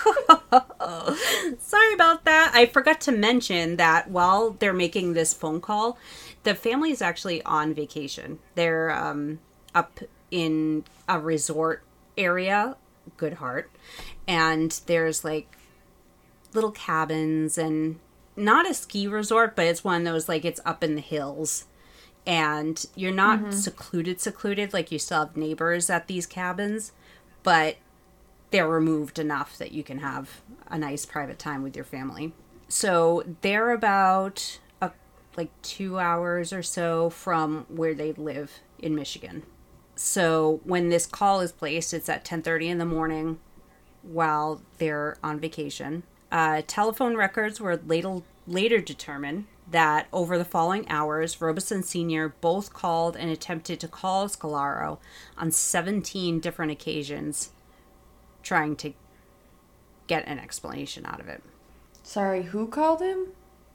about that. I forgot to mention that while they're making this phone call, the family is actually on vacation. They're um, up in a resort area, Goodhart, and there's like little cabins, and not a ski resort, but it's one of those, like, it's up in the hills, and you're not mm-hmm. secluded secluded like you still have neighbors at these cabins, but they're removed enough that you can have a nice private time with your family. So they're about a, like two hours or so from where they live in Michigan. So when this call is placed, it's at ten thirty in the morning while they're on vacation. Uh, telephone records were later, later determined that over the following hours, Robeson Senior both called and attempted to call Scalaro on seventeen different occasions, trying to get an explanation out of it. Sorry, who called him?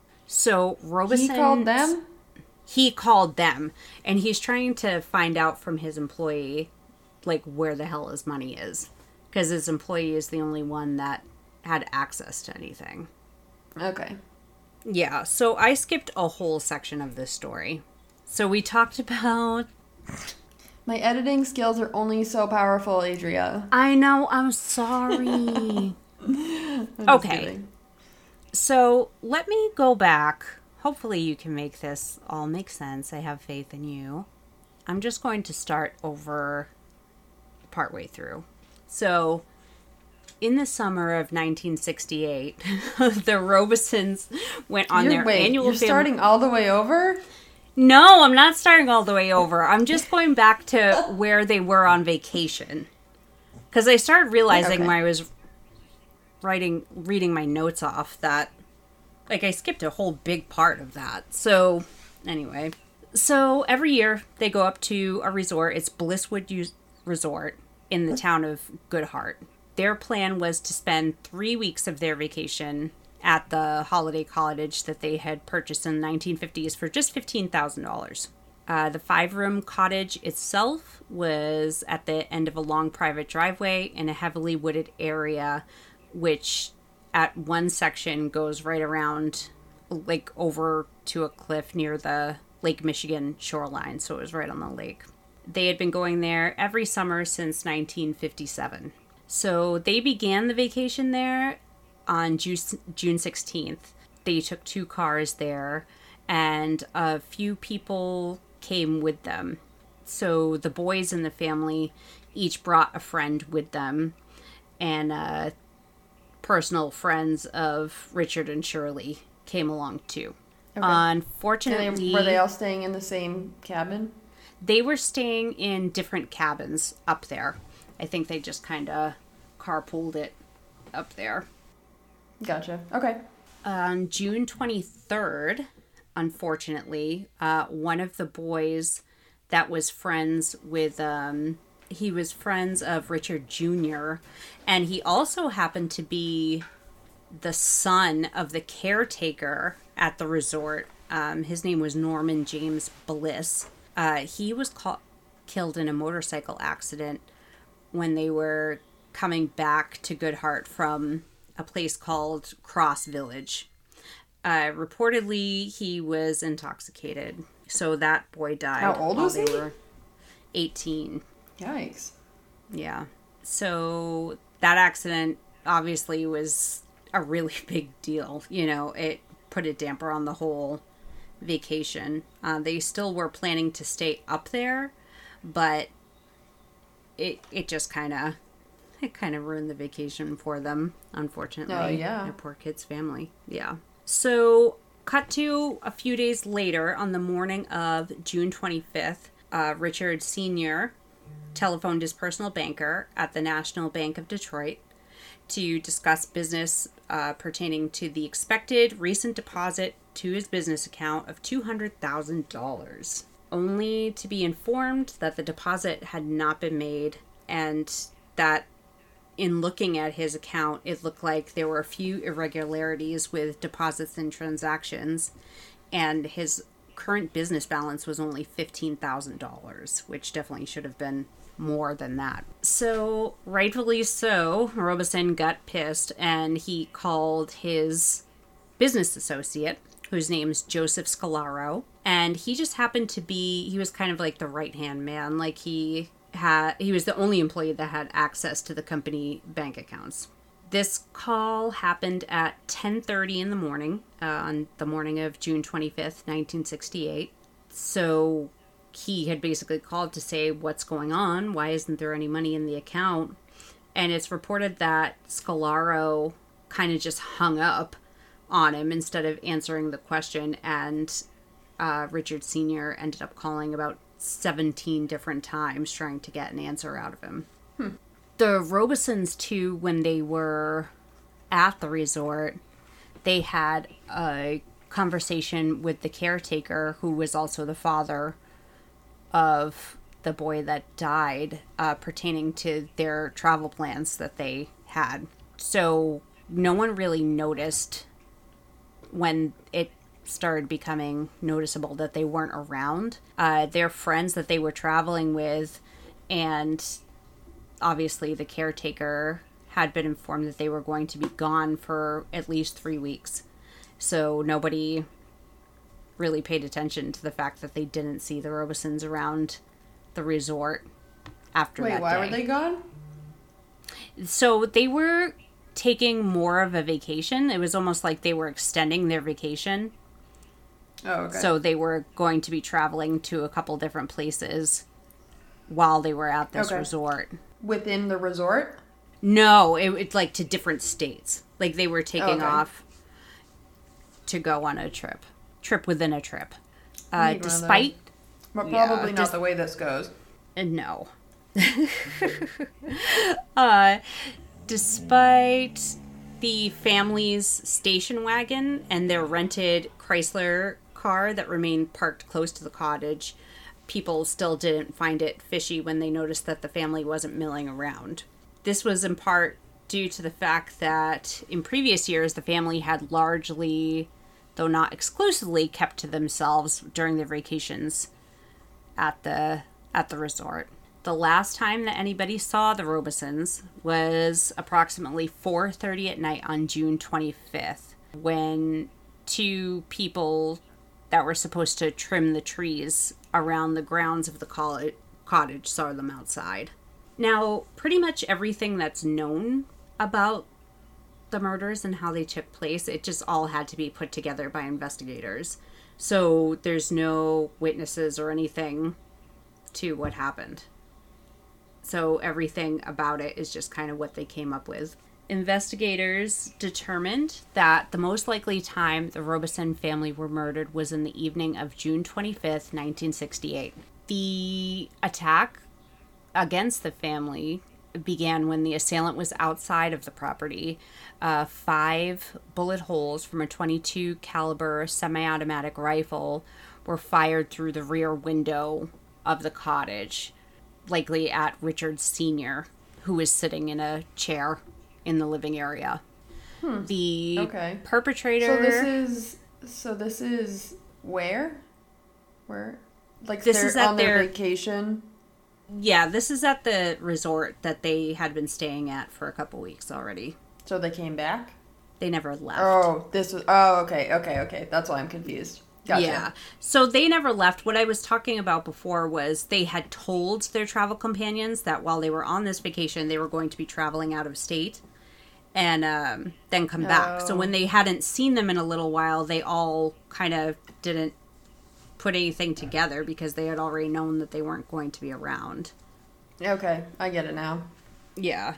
So Robeson... He called them? He called them, and he's trying to find out from his employee, like, where the hell his money is. Because his employee is the only one that had access to anything. Okay. Yeah, so I skipped a whole section of this story. So we talked about... My editing skills are only so powerful, Adria. I know, I'm sorry. Okay. Kidding. So let me go back. Hopefully you can make this all make sense. I have faith in you. I'm just going to start over partway through. So, in the summer of nineteen sixty-eight, the Robesons went on you're, their wait, annual... You're fam- starting all the way over? No, I'm not starting all the way over. I'm just going back to where they were on vacation. Because I started realizing okay. when I was writing, reading my notes off that Like, I skipped a whole big part of that. So, anyway. So, every year, they go up to a resort. It's Blisswood U- Resort in the town of Goodhart. Their plan was to spend three weeks of their vacation at the holiday cottage that they had purchased in the nineteen fifties for just fifteen thousand dollars. Uh, the five-room cottage itself was at the end of a long private driveway in a heavily wooded area, which... at one section goes right around, like, over to a cliff near the Lake Michigan shoreline, so it was right on the lake. They had been going there every summer since nineteen fifty-seven. So they began the vacation there on June sixteenth. They took two cars there, and a few people came with them. So the boys in the family each brought a friend with them, and uh personal friends of Richard and Shirley came along too. Okay. Unfortunately... They, were they all staying in the same cabin? They were staying in different cabins up there. I think they just kind of carpooled it up there. Gotcha. Okay. On June twenty-third, unfortunately, uh, one of the boys that was friends with... Um, he was friends of Richard Junior, and he also happened to be the son of the caretaker at the resort Um, his name was Norman James Bliss. Uh, he was ca- killed in a motorcycle accident when they were coming back to Goodhart from a place called Cross Village. Uh, reportedly, he was intoxicated. So that boy died. How old was while he? They were eighteen. Yikes. Yeah. So that accident obviously was a really big deal. You know, it put a damper on the whole vacation. Uh, they still were planning to stay up there, but it it just kind of it kind of ruined the vacation for them, unfortunately. Oh, yeah. Their poor kid's family. Yeah. So, cut to a few days later, on the morning of June twenty-fifth, uh, Richard Senior telephoned his personal banker at the National Bank of Detroit to discuss business uh, pertaining to the expected recent deposit to his business account of two hundred thousand dollars, only to be informed that the deposit had not been made, and that in looking at his account, it looked like there were a few irregularities with deposits and transactions, and his current business balance was only fifteen thousand dollars, which definitely should have been more than that. So, rightfully so, Robeson got pissed, and he called his business associate, whose name's Joseph Scalaro, and he just happened to be, he was kind of like the right-hand man, like he had, he was the only employee that had access to the company bank accounts. This call happened at ten thirty in the morning, uh, on the morning of June twenty-fifth, nineteen sixty-eight. So he had basically called to say, what's going on? Why isn't there any money in the account? And it's reported that Scalaro kind of just hung up on him instead of answering the question, and uh, Richard Senior ended up calling about seventeen different times trying to get an answer out of him. Hmm. The Robesons, too, when they were at the resort, they had a conversation with the caretaker, who was also the father of the boy that died, uh, pertaining to their travel plans that they had. So no one really noticed when it started becoming noticeable that they weren't around. Uh, their friends that they were traveling with, and obviously the caretaker, had been informed that they were going to be gone for at least three weeks. So nobody really paid attention to the fact that they didn't see the Robesons around the resort after Wait, that why day. were they gone? So they were taking more of a vacation. It was almost like they were extending their vacation. Oh, okay. So they were going to be traveling to a couple different places while they were at this Okay. resort. Within the resort? No, it, it's like to different states. Like they were taking Okay. off to go on a trip. Trip within a trip. I Uh, need one of despite... But Yeah, probably not just- the way this goes. Uh, no. uh, despite the family's station wagon and their rented Chrysler car that remained parked close to the cottage, people still didn't find it fishy when they noticed that the family wasn't milling around. This was in part due to the fact that in previous years the family had largely, though not exclusively, kept to themselves during their vacations at the at the resort. The last time that anybody saw the Robesons was approximately four thirty at night on June twenty-fifth, when two people that were supposed to trim the trees around the grounds of the coll- cottage saw them outside. Now, pretty much everything that's known about the murders and how they took place, it just all had to be put together by investigators. So there's no witnesses or anything to what happened. So everything about it is just kind of what they came up with. Investigators determined that the most likely time the Robeson family were murdered was in the evening of June twenty-fifth, nineteen sixty-eight. The attack against the family began when the assailant was outside of the property. Uh, five bullet holes from a twenty-two caliber semi-automatic rifle were fired through the rear window of the cottage, likely at Richard Senior, who was sitting in a chair in the living area. Hmm. The Okay. perpetrator... So this is so this is Where? Where? Like This they're is at on their, their- vacation? Yeah, this is at the resort that they had been staying at for a couple weeks already. So they came back? They never left. Oh, this was... Oh, okay, okay, okay. That's why I'm confused. Gotcha. Yeah. So they never left. What I was talking about before was they had told their travel companions that while they were on this vacation, they were going to be traveling out of state and um, then come back. So Oh. when they hadn't seen them in a little while, they all kind of didn't put anything together because they had already known that they weren't going to be around. Okay, I get it now. Yeah.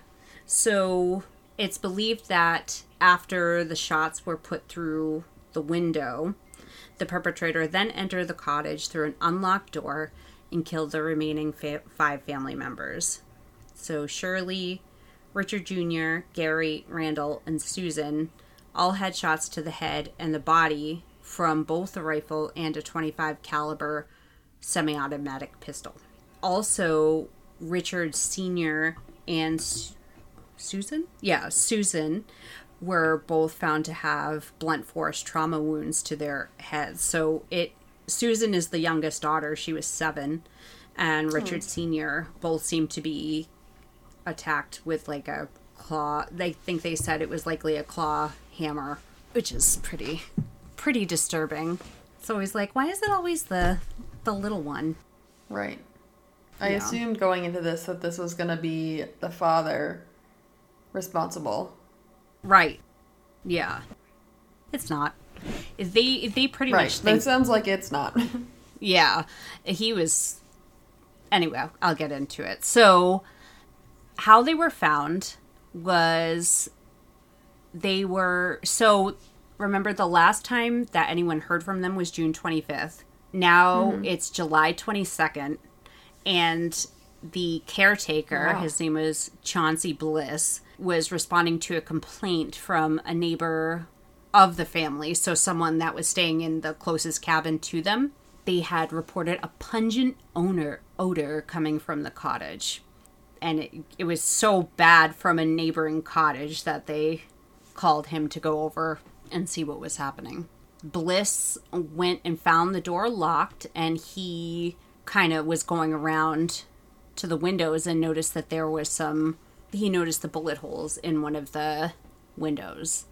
So it's believed that after the shots were put through the window, the perpetrator then entered the cottage through an unlocked door and killed the remaining fa- five family members. So Shirley, Richard Junior, Gary, Randall, and Susan all had shots to the head and the body from both a rifle and a twenty-five caliber semi-automatic pistol. Also, Richard Senior and Su- Susan? Yeah, Susan were both found to have blunt force trauma wounds to their heads. So it Susan is the youngest daughter. She was seven. And Richard Senior both seemed to be attacked with like a claw. They think they said it was likely a claw hammer, which is pretty, pretty disturbing. It's always like, why is it always the, the little one? Right. I Yeah. assumed going into this that this was going to be the father responsible. Right. Yeah. It's not. They they pretty Right. much think... That sounds like it's not. Yeah. He was... Anyway, I'll get into it. So, how they were found was they were... So, remember the last time that anyone heard from them was June twenty-fifth. Now Mm-hmm. it's July twenty-second. And the caretaker, Wow. his name was Chauncey Bliss, was responding to a complaint from a neighbor of the family, so someone that was staying in the closest cabin to them. They had reported a pungent odor, odor coming from the cottage. And it, it was so bad from a neighboring cottage that they called him to go over and see what was happening. Bliss went and found the door locked, and he kind of was going around to the windows and noticed that there was some... He noticed the bullet holes in one of the windows.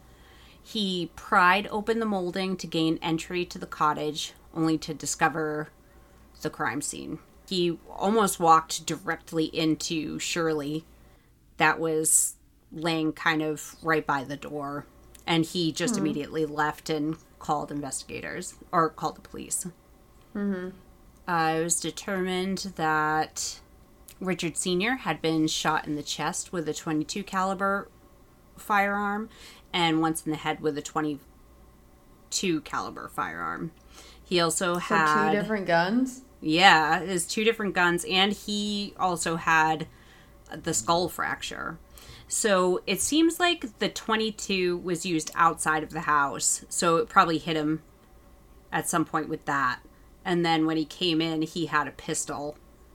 He pried open the molding to gain entry to the cottage, only to discover the crime scene. He almost walked directly into Shirley, that was laying kind of right by the door. And he just mm-hmm. immediately left and called investigators, or called the police. Mm-hmm. Uh, it was determined that Richard Senior had been shot in the chest with a twenty-two caliber firearm and once in the head with a twenty-two caliber firearm. He also so had... two different guns? Yeah, his two different guns, and he also had the skull fracture. So it seems like the twenty-two was used outside of the house, so it probably hit him at some point with that. And then when he came in, he had a pistol,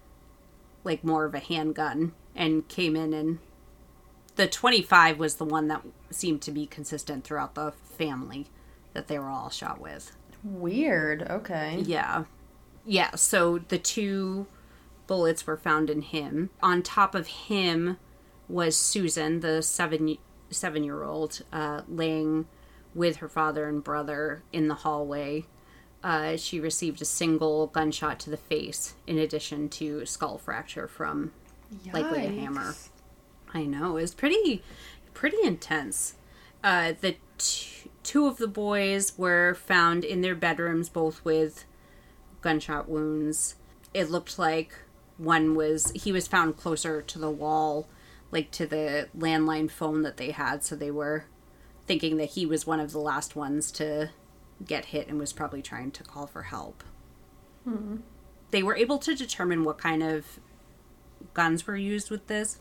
like more of a handgun, and came in, and the twenty-five was the one that seemed to be consistent throughout the family that they were all shot with. Weird. Okay. Yeah. Yeah, so the two bullets were found in him. On top of him was Susan, the seven, seven-year-old, uh, laying with her father and brother in the hallway. Uh, she received a single gunshot to the face, in addition to skull fracture from Yikes. likely a hammer. I know, it was pretty, pretty intense. Uh, the t- two of the boys were found in their bedrooms, both with gunshot wounds. It looked like one was, he was found closer to the wall, like to the landline phone that they had, so they were thinking that he was one of the last ones to get hit and was probably trying to call for help. Hmm. They were able to determine what kind of guns were used with this.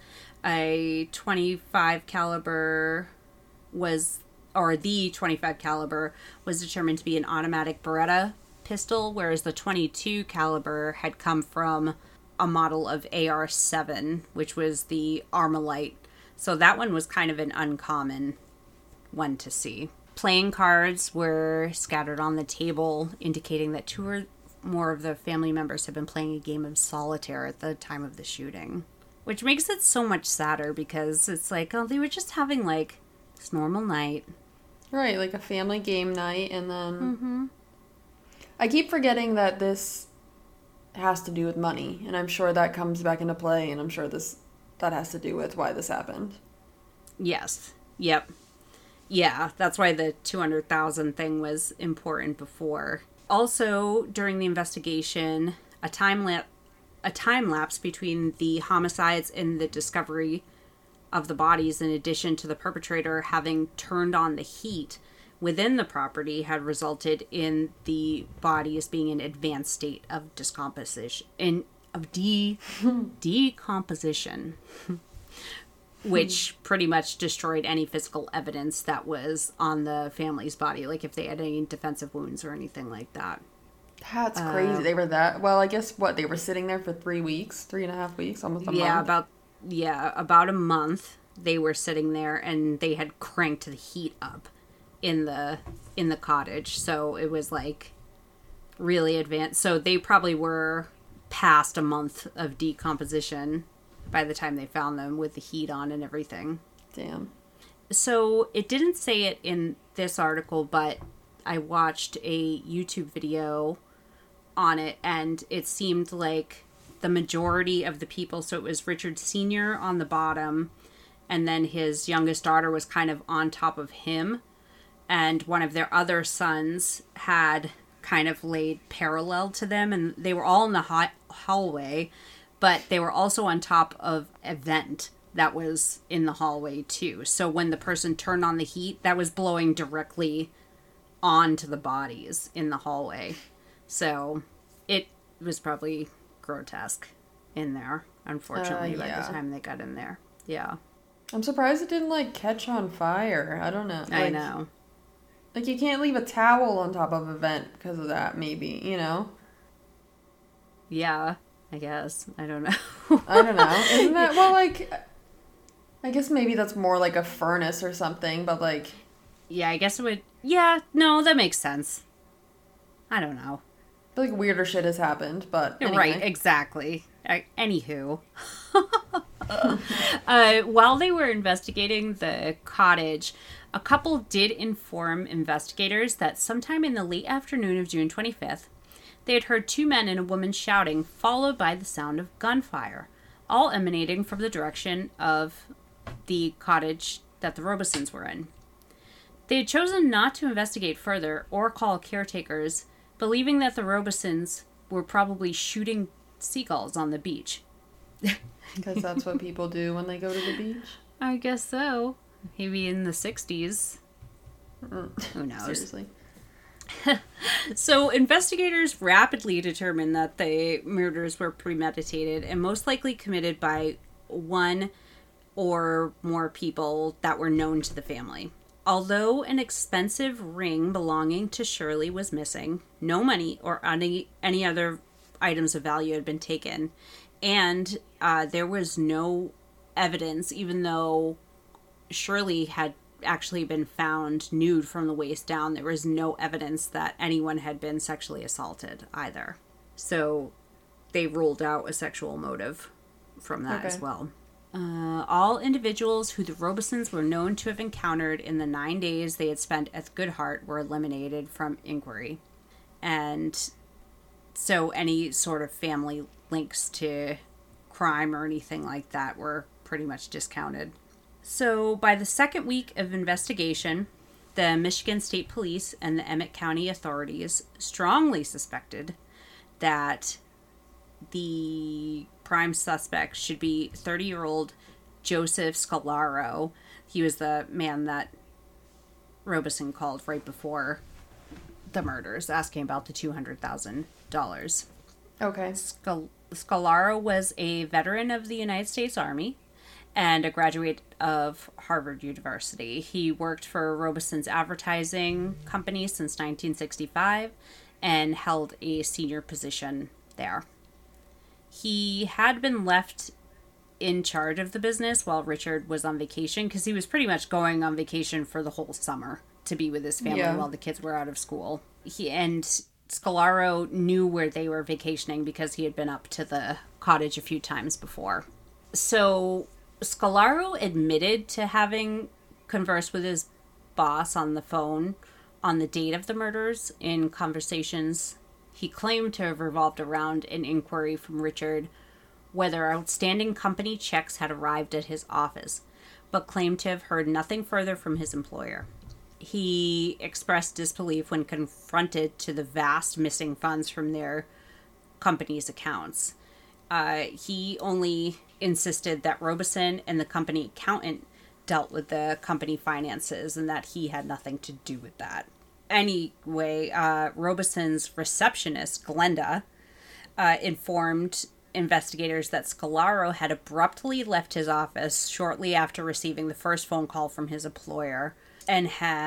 A twenty-five caliber was, or the twenty-five caliber was determined to be an automatic Beretta pistol, whereas the twenty-two caliber had come from a model of A R seven, which was the Armalite. So that one was kind of an uncommon one to see. Playing cards were scattered on the table, indicating that two or more of the family members had been playing a game of solitaire at the time of the shooting. Which makes it so much sadder because it's like, oh, they were just having, like, this normal night. Right, like a family game night, and then... Mm-hmm. I keep forgetting that this has to do with money, and I'm sure that comes back into play, and I'm sure this that has to do with why this happened. Yes. Yep. Yeah, that's why the two hundred thousand thing was important before. Also, during the investigation, a time lapse a time lapse between the homicides and the discovery of the bodies, in addition to the perpetrator having turned on the heat within the property, had resulted in the bodies being in advanced state of decomposition, in of de decomposition, which pretty much destroyed any physical evidence that was on the family's body, like if they had any defensive wounds or anything like that. That's crazy. Um, they were that... Well, I guess, what, they were sitting there for three weeks? Three and a half weeks? Almost a yeah, month? About, yeah, about a month they were sitting there, and they had cranked the heat up in the in the cottage. So it was, like, really advanced. So they probably were past a month of decomposition by the time they found them with the heat on and everything. Damn. So it didn't say it in this article, but I watched a YouTube video on it, and it seemed like the majority of the people, so it was Richard Senior on the bottom, and then his youngest daughter was kind of on top of him, and one of their other sons had kind of laid parallel to them, and they were all in the hot hallway, but they were also on top of a vent that was in the hallway too. So when the person turned on the heat, that was blowing directly onto the bodies in the hallway. So it was probably grotesque in there, unfortunately, uh, yeah. by the time they got in there. Yeah. I'm surprised it didn't, like, catch on fire. I don't know. Like, I know. Like, you can't leave a towel on top of a vent because of that, maybe, you know? Yeah, I guess. I don't know. I don't know. Isn't that, well, like, I guess maybe that's more like a furnace or something, but, like... Yeah, I guess it would... Yeah, no, that makes sense. I don't know. I feel like weirder shit has happened, but anyway. Right, exactly. Uh, anywho. uh, while they were investigating the cottage, a couple did inform investigators that sometime in the late afternoon of June twenty-fifth, they had heard two men and a woman shouting, followed by the sound of gunfire, all emanating from the direction of the cottage that the Robesons were in. They had chosen not to investigate further or call caretakers, believing that the Robesons were probably shooting seagulls on the beach. Because that's what people do when they go to the beach? I guess so. Maybe in the sixties. Mm. Who knows? Seriously. So investigators rapidly determined that the murders were premeditated and most likely committed by one or more people that were known to the family. Although an expensive ring belonging to Shirley was missing, no money or any, any other items of value had been taken, and uh, there was no evidence, even though Shirley had actually been found nude from the waist down, there was no evidence that anyone had been sexually assaulted either. So they ruled out a sexual motive from that okay. as well. Uh, all individuals who the Robesons were known to have encountered in the nine days they had spent at Goodhart were eliminated from inquiry. And so any sort of family links to crime or anything like that were pretty much discounted. So by the second week of investigation, the Michigan State Police and the Emmett County authorities strongly suspected that the prime suspect should be thirty-year-old Joseph Scalaro. He was the man that Robeson called right before the murders, asking about the two hundred thousand dollars. Okay. Scal- Scalaro was a veteran of the United States Army and a graduate of Harvard University. He worked for Robeson's advertising company since nineteen sixty-five and held a senior position there. He had been left in charge of the business while Richard was on vacation, because he was pretty much going on vacation for the whole summer to be with his family Yeah. while the kids were out of school. He and Scalaro knew where they were vacationing because he had been up to the cottage a few times before. So Scalaro admitted to having conversed with his boss on the phone on the date of the murders. In conversations he claimed to have revolved around an inquiry from Richard whether outstanding company checks had arrived at his office, but claimed to have heard nothing further from his employer. He expressed disbelief when confronted to the vast missing funds from their company's accounts. Uh, he only insisted that Robeson and the company accountant dealt with the company finances and that he had nothing to do with that. Anyway, uh, Robeson's receptionist, Glenda, uh, informed investigators that Scalaro had abruptly left his office shortly after receiving the first phone call from his employer and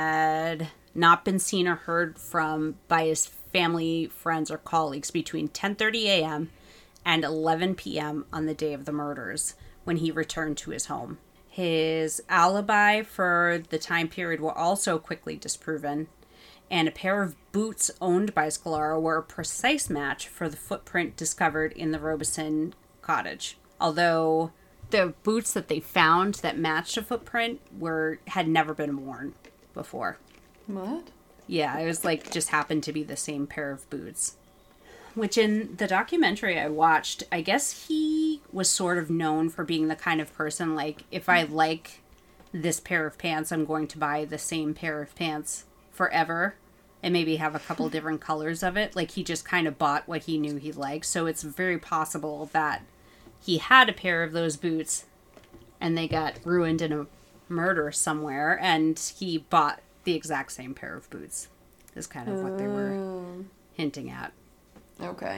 had not been seen or heard from by his family, friends, or colleagues between ten thirty a.m. and eleven p.m. on the day of the murders, when he returned to his home. His alibi for the time period were also quickly disproven, and a pair of boots owned by Scalaro were a precise match for the footprint discovered in the Robeson cottage. Although the boots that they found that matched a footprint were had never been worn before. What? Yeah, it was like just happened to be the same pair of boots. Which in the documentary I watched, I guess he was sort of known for being the kind of person like, if I like this pair of pants, I'm going to buy the same pair of pants forever and maybe have a couple different colors of it. Like he just kind of bought what he knew he liked. So it's very possible that he had a pair of those boots and they got ruined in a murder somewhere and he bought the exact same pair of boots. Is kind of what they were Oh. hinting at. Okay.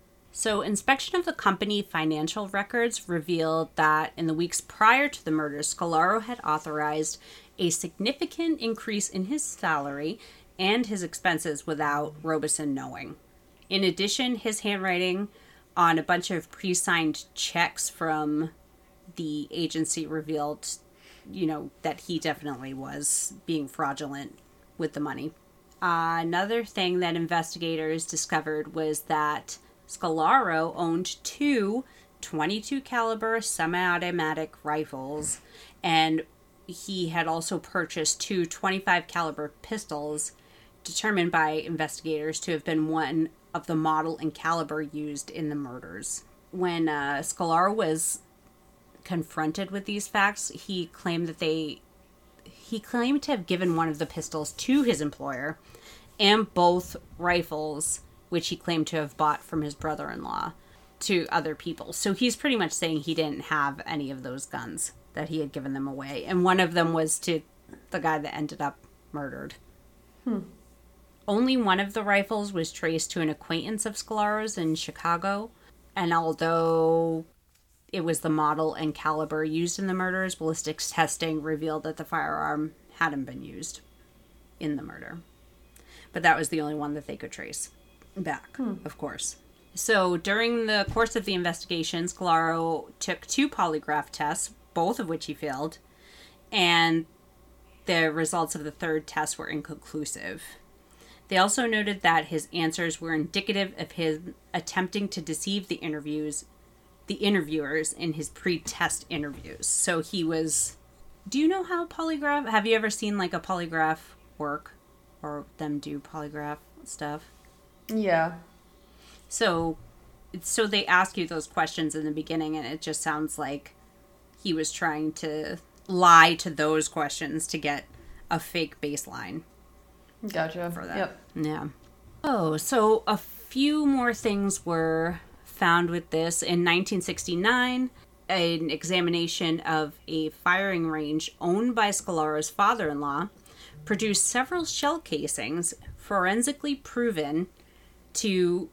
So, inspection of the company financial records revealed that in the weeks prior to the murders, Scalaro had authorized a significant increase in his salary and his expenses without Robeson knowing. In addition, his handwriting on a bunch of pre-signed checks from the agency revealed, you know, that he definitely was being fraudulent with the money. Uh, another thing that investigators discovered was that Scalaro owned two twenty-two caliber semi-automatic rifles, and he had also purchased two twenty-five caliber pistols, determined by investigators to have been one of the model and caliber used in the murders. When uh, Scalaro was confronted with these facts, he claimed that they he claimed to have given one of the pistols to his employer and both rifles, which he claimed to have bought from his brother-in-law, to other people. So he's pretty much saying he didn't have any of those guns, that he had given them away. And one of them was to the guy that ended up murdered. Hmm. Only one of the rifles was traced to an acquaintance of Scalaro's in Chicago. And although it was the model and caliber used in the murders, ballistics testing revealed that the firearm hadn't been used in the murder. But that was the only one that they could trace back, hmm. of course. So during the course of the investigation, Scalaro took two polygraph tests, both of which he failed, and the results of the third test were inconclusive. They also noted that his answers were indicative of his attempting to deceive the interviews, the interviewers in his pre-test interviews. So he was... Do you know how polygraph... Have you ever seen like a polygraph work? Or them do polygraph stuff? Yeah. So, so they ask you those questions in the beginning, and it just sounds like he was trying to lie to those questions to get a fake baseline. Gotcha. For that. Yep. Yeah. Oh, so a few more things were found with this. In nineteen sixty-nine, an examination of a firing range owned by Scalaro's father-in-law produced several shell casings forensically proven to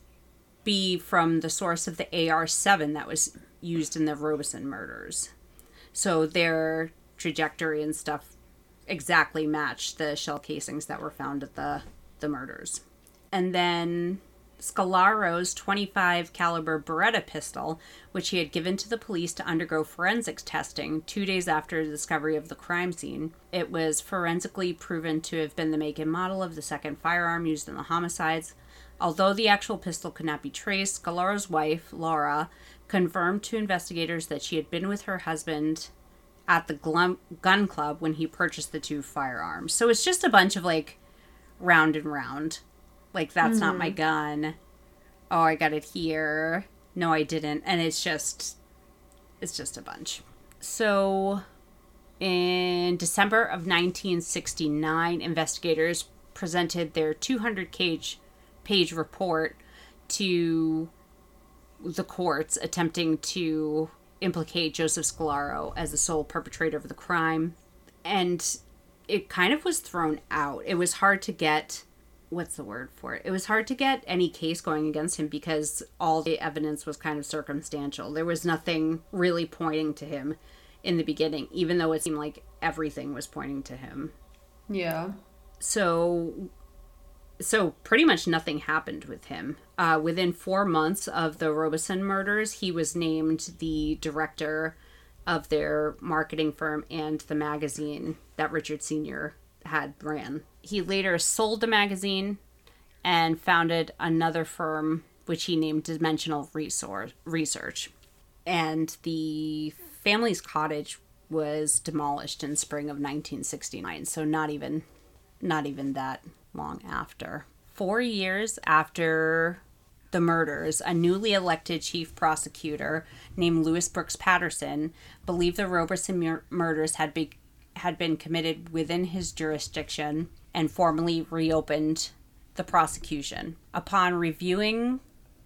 be from the source of the A R seven that was used in the Robeson murders. So their trajectory and stuff exactly matched the shell casings that were found at the, the murders. And then Scalaro's twenty-five caliber Beretta pistol, which he had given to the police to undergo forensics testing two days after the discovery of the crime scene. It was forensically proven to have been the make and model of the second firearm used in the homicides. Although the actual pistol could not be traced, Scalaro's wife, Laura, confirmed to investigators that she had been with her husband at the glum- gun club when he purchased the two firearms. So it's just a bunch of, like, round and round. Like, that's mm-hmm. not my gun. Oh, I got it here. No, I didn't. And it's just, it's just a bunch. So, in December of nineteen sixty-nine, investigators presented their two hundred page report to the courts, attempting to implicate Joseph Scalaro as the sole perpetrator of the crime. And it kind of was thrown out. It was hard to get... What's the word for it? It was hard to get any case going against him because all the evidence was kind of circumstantial. There was nothing really pointing to him in the beginning, even though it seemed like everything was pointing to him. Yeah. So, so pretty much nothing happened with him. Uh, within four months of the Robeson murders, he was named the director of their marketing firm and the magazine that Richard Senior had ran. He later sold the magazine and founded another firm, which he named Dimensional Resource Research. And the family's cottage was demolished in spring of nineteen sixty-nine, so not even, not even that long after. Four years after the murders, a newly elected chief prosecutor named Louis Brooks Patterson believed the Robeson mur- murders had been had been committed within his jurisdiction and formally reopened the prosecution. Upon reviewing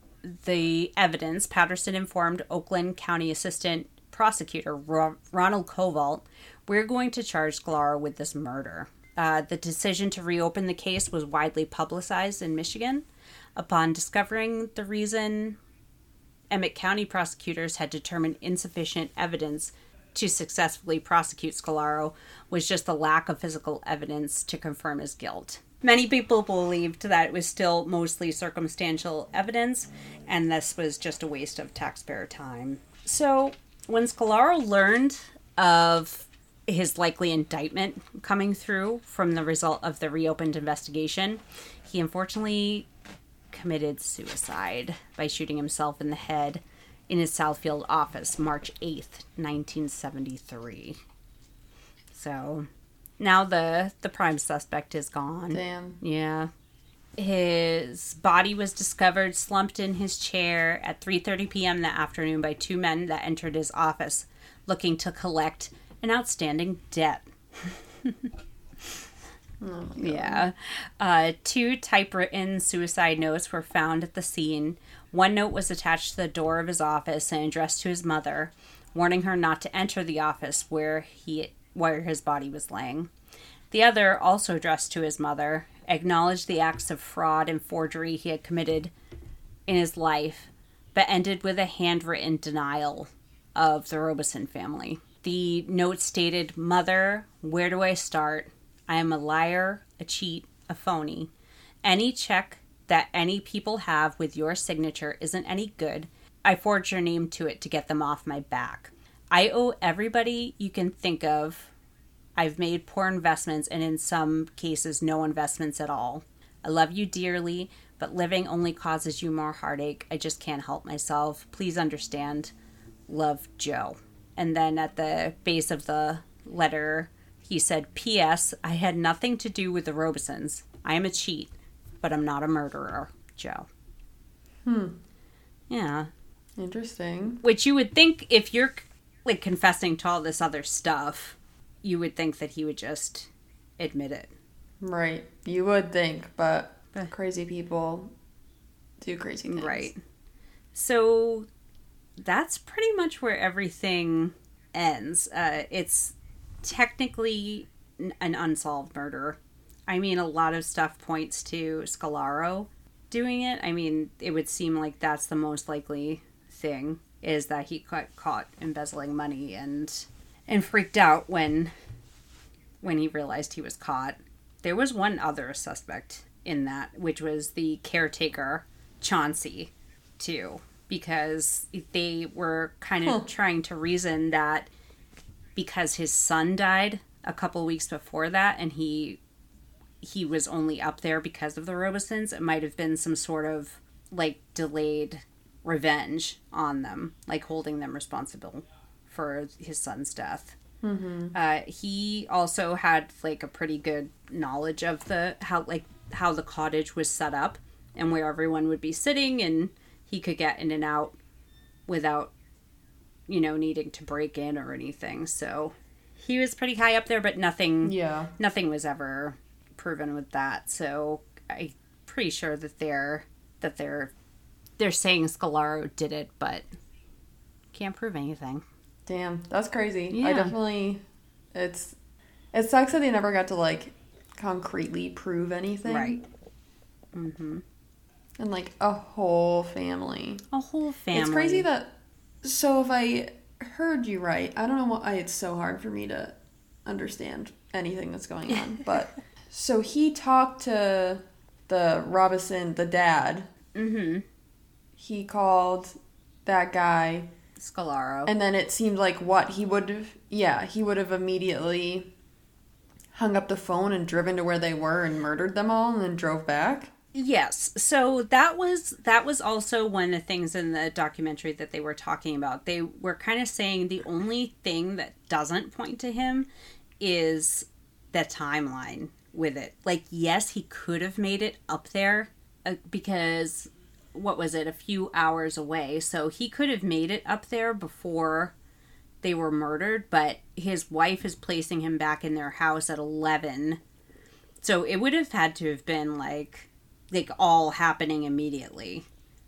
the evidence, Patterson informed Oakland County Assistant Prosecutor Ro- Ronald Covalt, "We're going to charge Scalaro with this murder." Uh, the decision to reopen the case was widely publicized in Michigan. Upon discovering the reason, Emmett County prosecutors had determined insufficient evidence to successfully prosecute Scalaro was just the lack of physical evidence to confirm his guilt. Many people believed that it was still mostly circumstantial evidence, and this was just a waste of taxpayer time. So, when Scalaro learned of his likely indictment coming through from the result of the reopened investigation, he unfortunately committed suicide by shooting himself in the head in his Southfield office, March eighth, nineteen seventy-three. So, now the, the prime suspect is gone. Damn. Yeah. His body was discovered slumped in his chair at three thirty p.m. that afternoon by two men that entered his office looking to collect an outstanding debt. Oh, yeah. Uh, two typewritten suicide notes were found at the scene. One note was attached to the door of his office and addressed to his mother, warning her not to enter the office where he where his body was laying. The other, also addressed to his mother, acknowledged the acts of fraud and forgery he had committed in his life, but ended with a handwritten denial of the Robeson family. The note stated, "Mother, where do I start? I am a liar, a cheat, a phony. Any check that any people have with your signature isn't any good. I forged your name to it to get them off my back. I owe everybody you can think of. I've made poor investments and in some cases no investments at all. I love you dearly, but living only causes you more heartache. I just can't help myself. Please understand. Love, Joe." And then at the base of the letter, he said, "P S. I had nothing to do with the Robesons. I am a cheat, but I'm not a murderer, Joe." Hmm. Yeah. Interesting. Which you would think if you're, like, confessing to all this other stuff, you would think that he would just admit it. Right. You would think, but crazy people do crazy things. Right. So that's pretty much where everything ends. Uh, it's technically an unsolved murder. I mean, a lot of stuff points to Scalaro doing it. I mean, it would seem like that's the most likely thing, is that he got caught embezzling money and and freaked out when when he realized he was caught. There was one other suspect in that, which was the caretaker Chauncey too, because they were kind of Huh. trying to reason that because his son died a couple weeks before that, and he he was only up there because of the Robesons, it might have been some sort of like delayed revenge on them, like holding them responsible for his son's death. Mm-hmm. Uh, he also had like a pretty good knowledge of the how like how the cottage was set up and where everyone would be sitting, and he could get in and out without, you know, needing to break in or anything. So he was pretty high up there, but nothing, Yeah. nothing was ever proven with that. So I'm pretty sure that they're that they're they're saying Scalaro did it, but can't prove anything. Damn, that's crazy. Yeah. I definitely, it's, it sucks that they never got to like concretely prove anything. Right. Mm-hmm. And like a whole family. A whole family. It's crazy that, so if I heard you right, I don't know why it's so hard for me to understand anything that's going on, but so he talked to the Robinson, the dad. Mm-hmm. He called that guy. Scalaro. And then it seemed like what he would have, yeah, he would have immediately hung up the phone and driven to where they were and murdered them all and then drove back. Yes. So that was that was also one of the things in the documentary that they were talking about. They were kind of saying the only thing that doesn't point to him is the timeline with it. Like, yes, he could have made it up there uh, because what was it, a few hours away. So he could have made it up there before they were murdered, but his wife is placing him back in their house at eleven. So it would have had to have been like like all happening immediately.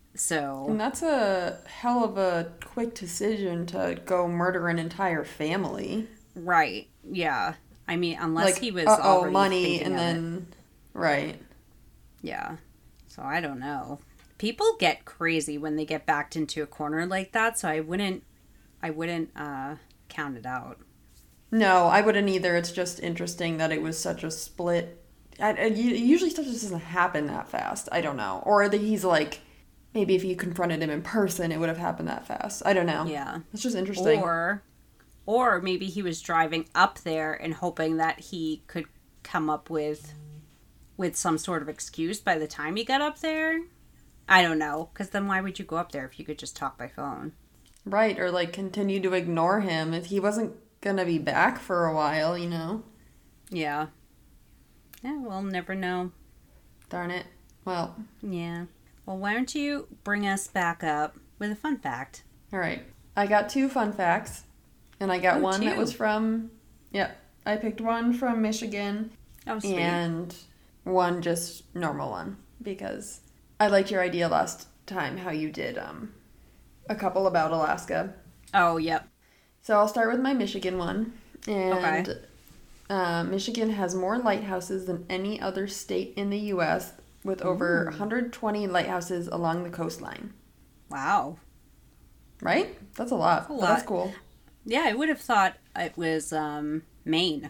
So And that's a hell of a quick decision to go murder an entire family. right. Yeah. I mean, unless Like, he was uh-oh, already money thinking and of then it. right. Yeah. So I don't know. People get crazy when they get backed into a corner like that, so I wouldn't I wouldn't uh count it out. No, I wouldn't either. It's just interesting that it was such a split. I, I- usually stuff just doesn't happen that fast. I don't know. Or that he's like, maybe if you confronted him in person, it would have happened that fast. I don't know. Yeah. It's just interesting. Or or maybe he was driving up there and hoping that he could come up with with some sort of excuse by the time he got up there. I don't know, because then why would you go up there if you could just talk by phone? Right, or like continue to ignore him if he wasn't gonna be back for a while, you know? Yeah. Yeah, we'll never know. Darn it. Well, Yeah. Well, why don't you bring us back up with a fun fact? alright. I got two fun facts, and I got Oh, one that two. was from, yep, I picked one from Michigan Oh, sweet. and one just normal one because I liked your idea last time how you did um a couple about Alaska. Oh, yep. So I'll start with my Michigan one. And Okay. uh, Michigan has more lighthouses than any other state in the U S with over Ooh. one hundred twenty lighthouses along the coastline. Wow. Right? That's a lot. a But that's lot. cool. Yeah, I would have thought it was um, Maine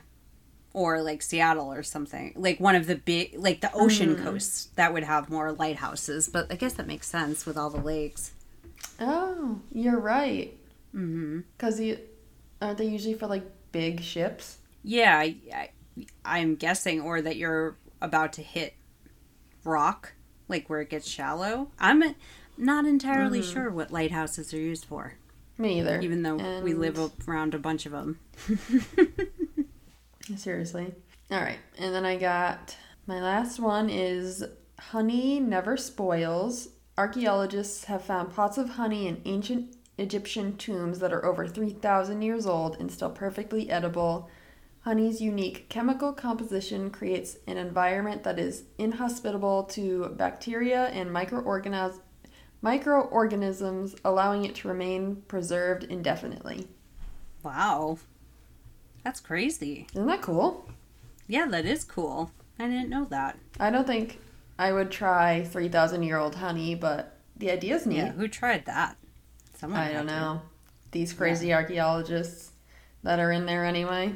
or like Seattle or something. Like one of the big, like the ocean coasts that would have more lighthouses. But I guess that makes sense with all the lakes. Oh, you're right. Mm-hmm. Because you aren't they usually for like big ships? Yeah, I, I, I'm guessing, or that you're about to hit rock, like where it gets shallow. I'm not entirely sure what lighthouses are used for, Me either. even though we And- live around a bunch of them. Seriously. All right. And then I got my last one is honey never spoils. Archaeologists have found pots of honey in ancient Egyptian tombs that are over three thousand years old and still perfectly edible. Honey's unique chemical composition creates an environment that is inhospitable to bacteria and microorganisms, microorganisms, allowing it to remain preserved indefinitely. Wow, that's crazy. Isn't that cool? Yeah, that is cool. I didn't know that. I don't think I would try three thousand year old honey, but the idea's neat. Yeah, who tried that? Someone I had don't to. know. These crazy archaeologists that are in there anyway.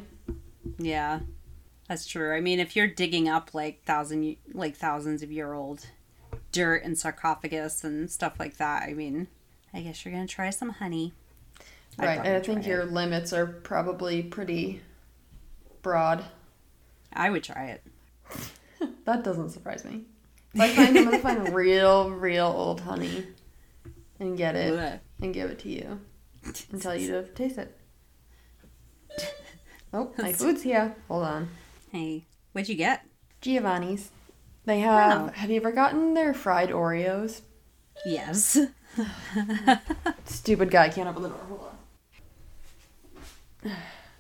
Yeah, that's true. I mean, if you're digging up like thousand, like thousands of year old dirt and sarcophagus and stuff like that. I mean, I guess you're going to try some honey. I'd Right, and I think it. your limits are probably pretty broad. I would try it. That doesn't surprise me. If I find, I'm going to find real, real old honey and get it Ugh. and give it to you and tell you to taste it. Oh, my food's here. Hold on. Hey, what'd you get? Giovanni's. They have, Wow. have you ever gotten their fried Oreos? Yes. Stupid guy can't open the door. Hold on.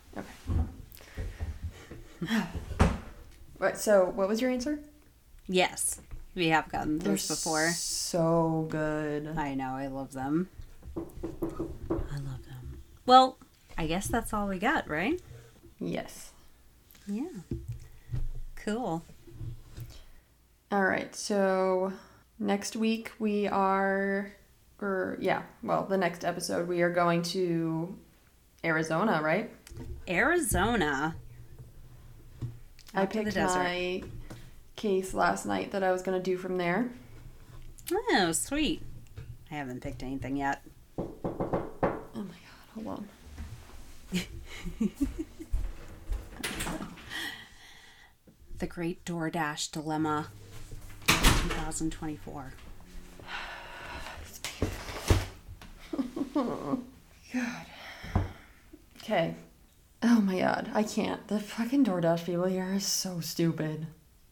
Okay. Right, so what was your answer? Yes. We have gotten They're those before. so good. I know, I love them. I love them. Well, I guess that's all we got, right? Yes. Yeah. Cool. All right, so next week we are, or yeah, well, the next episode we are going to Arizona, right? Arizona. I Out to the picked desert. my case last night that I was going to do from there. Oh, sweet. I haven't picked anything yet. Oh my god, hold on. The Great DoorDash Dilemma twenty twenty-four. God. Okay. Oh my god, I can't. The fucking DoorDash people here are so stupid.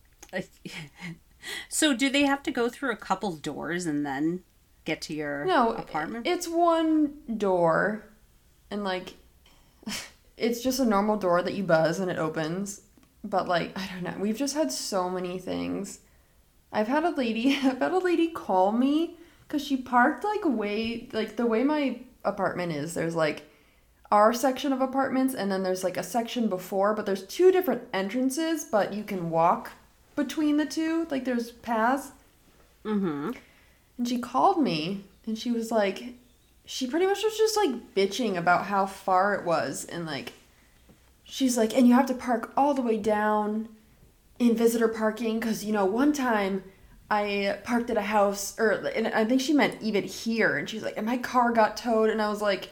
So do they have to go through a couple doors and then get to your No, apartment? it's one door, and like, it's just a normal door that you buzz and it opens. But like, I don't know. We've just had so many things. I've had a lady, I've had a lady call me because she parked like way, like the way my apartment is. There's like our section of apartments, and then there's like a section before, but there's two different entrances, but you can walk between the two. Like there's paths. Mm-hmm. And she called me, and she was like, she pretty much was just like bitching about how far it was, and like, she's like, and you have to park all the way down in visitor parking, because, you know, one time I parked at a house, or, and I think she meant even here, and she's like, and my car got towed, and I was like,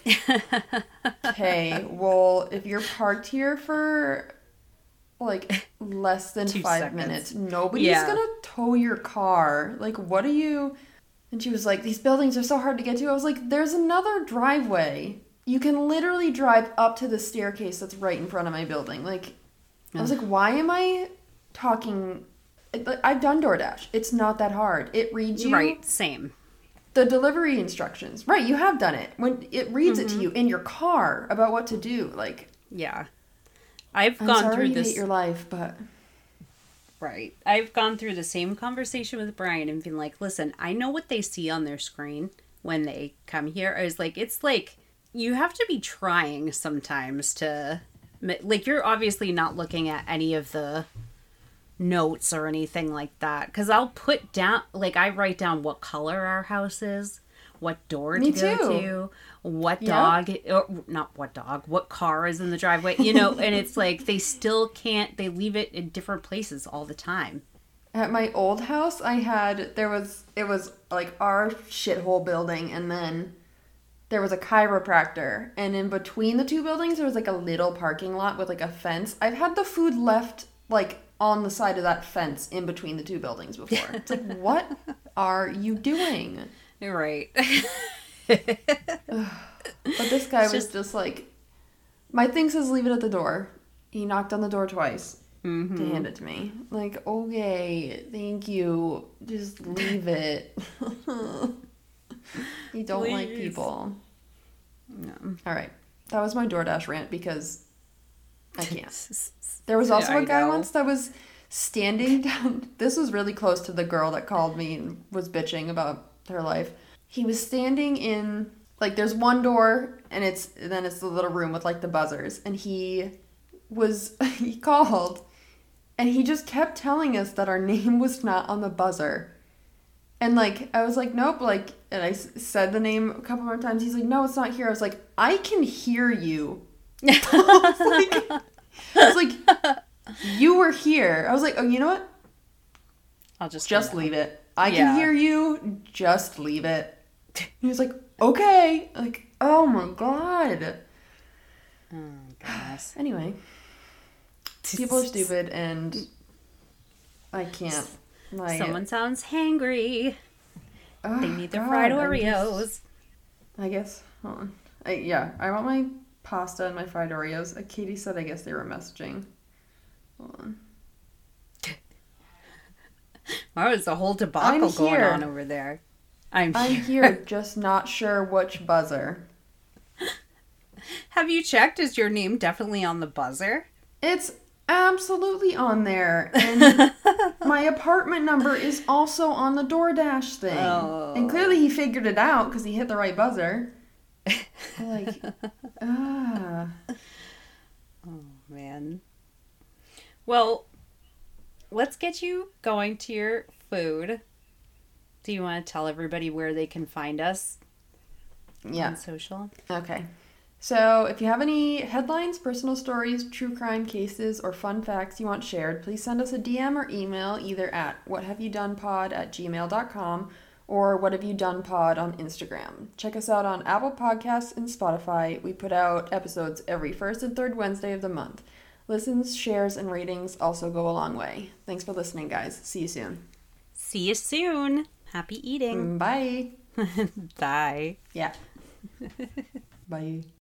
okay, well, if you're parked here for, like, less than Two five seconds. minutes, nobody's Yeah. gonna tow your car. Like, what are you... And she was like, these buildings are so hard to get to. I was like, there's another driveway. You can literally drive up to the staircase that's right in front of my building. Like, I was like, why am I talking... I've done DoorDash. It's not that hard. It reads you Right, same. the delivery instructions. Right, you have done it. When it reads Mm-hmm. it to you in your car about what to do. Like, Yeah. I've I'm gone sorry through you this. hate your life, but... Right. I've gone through the same conversation with Brian and been like, listen, I know what they see on their screen when they come here. I was like, it's like, you have to be trying sometimes to, like, you're obviously not looking at any of the notes or anything like that. Because I'll put down, like, I write down what color our house is, what door Me to go too. to, what Yeah. dog, or not what dog, what car is in the driveway, you know, and it's like, they still can't, they leave it in different places all the time. At my old house, I had, there was, it was like our shithole building, and then there was a chiropractor, and in between the two buildings, there was like a little parking lot with like a fence. I've had the food left like on the side of that fence in between the two buildings before. It's like, what are you doing? You're right. But this guy It's was just- just like, my thing says leave it at the door. He knocked on the door twice Mm-hmm. to hand it to me. Like, okay, thank you. Just leave it. You don't like Please. people. No. All right. That was my DoorDash rant because I can't. There was also I a guy know. once that was standing down. This was really close to the girl that called me and was bitching about her life. He was standing in, like, there's one door and it's and then it's the little room with like the buzzers, and he was he called and he just kept telling us that our name was not on the buzzer. And, like, I was like, nope, like, and I s- said the name a couple more times. He's like, no, it's not here. I was like, I can hear you. I was like, I was like, you were here. I was like, oh, you know what? I'll just Just come leave it. I Yeah. can hear you. Just leave it. He was like, okay. Like, oh my God. Oh, goodness. Anyway, people are stupid and I can't. Like, Someone sounds hangry. oh, They need their God, fried I'm Oreos. just- I guess. Hold on. I, yeah, I want my pasta and my fried Oreos. Uh, Katie said I guess they were messaging. Hold on. Oh, there's a whole debacle I'm going here. on over there. I'm, I'm here. here, just not sure which buzzer. Have you checked? Is your name definitely on the buzzer? It's absolutely on there. And my apartment number is also on the DoorDash thing. Oh. And clearly he figured it out because he hit the right buzzer. Like, ah. Oh, man. Well, let's get you going to your food. Do you want to tell everybody where they can find us Yeah. on social? Okay. So, if you have any headlines, personal stories, true crime cases, or fun facts you want shared, please send us a D M or email either at whathaveyoudonepod at gmail dot com or whathaveyoudonepod on Instagram. Check us out on Apple Podcasts and Spotify. We put out episodes every first and third Wednesday of the month. Listens, shares, and ratings also go a long way. Thanks for listening, guys. See you soon. See you soon. Happy eating. Bye. Bye. Yeah. Bye.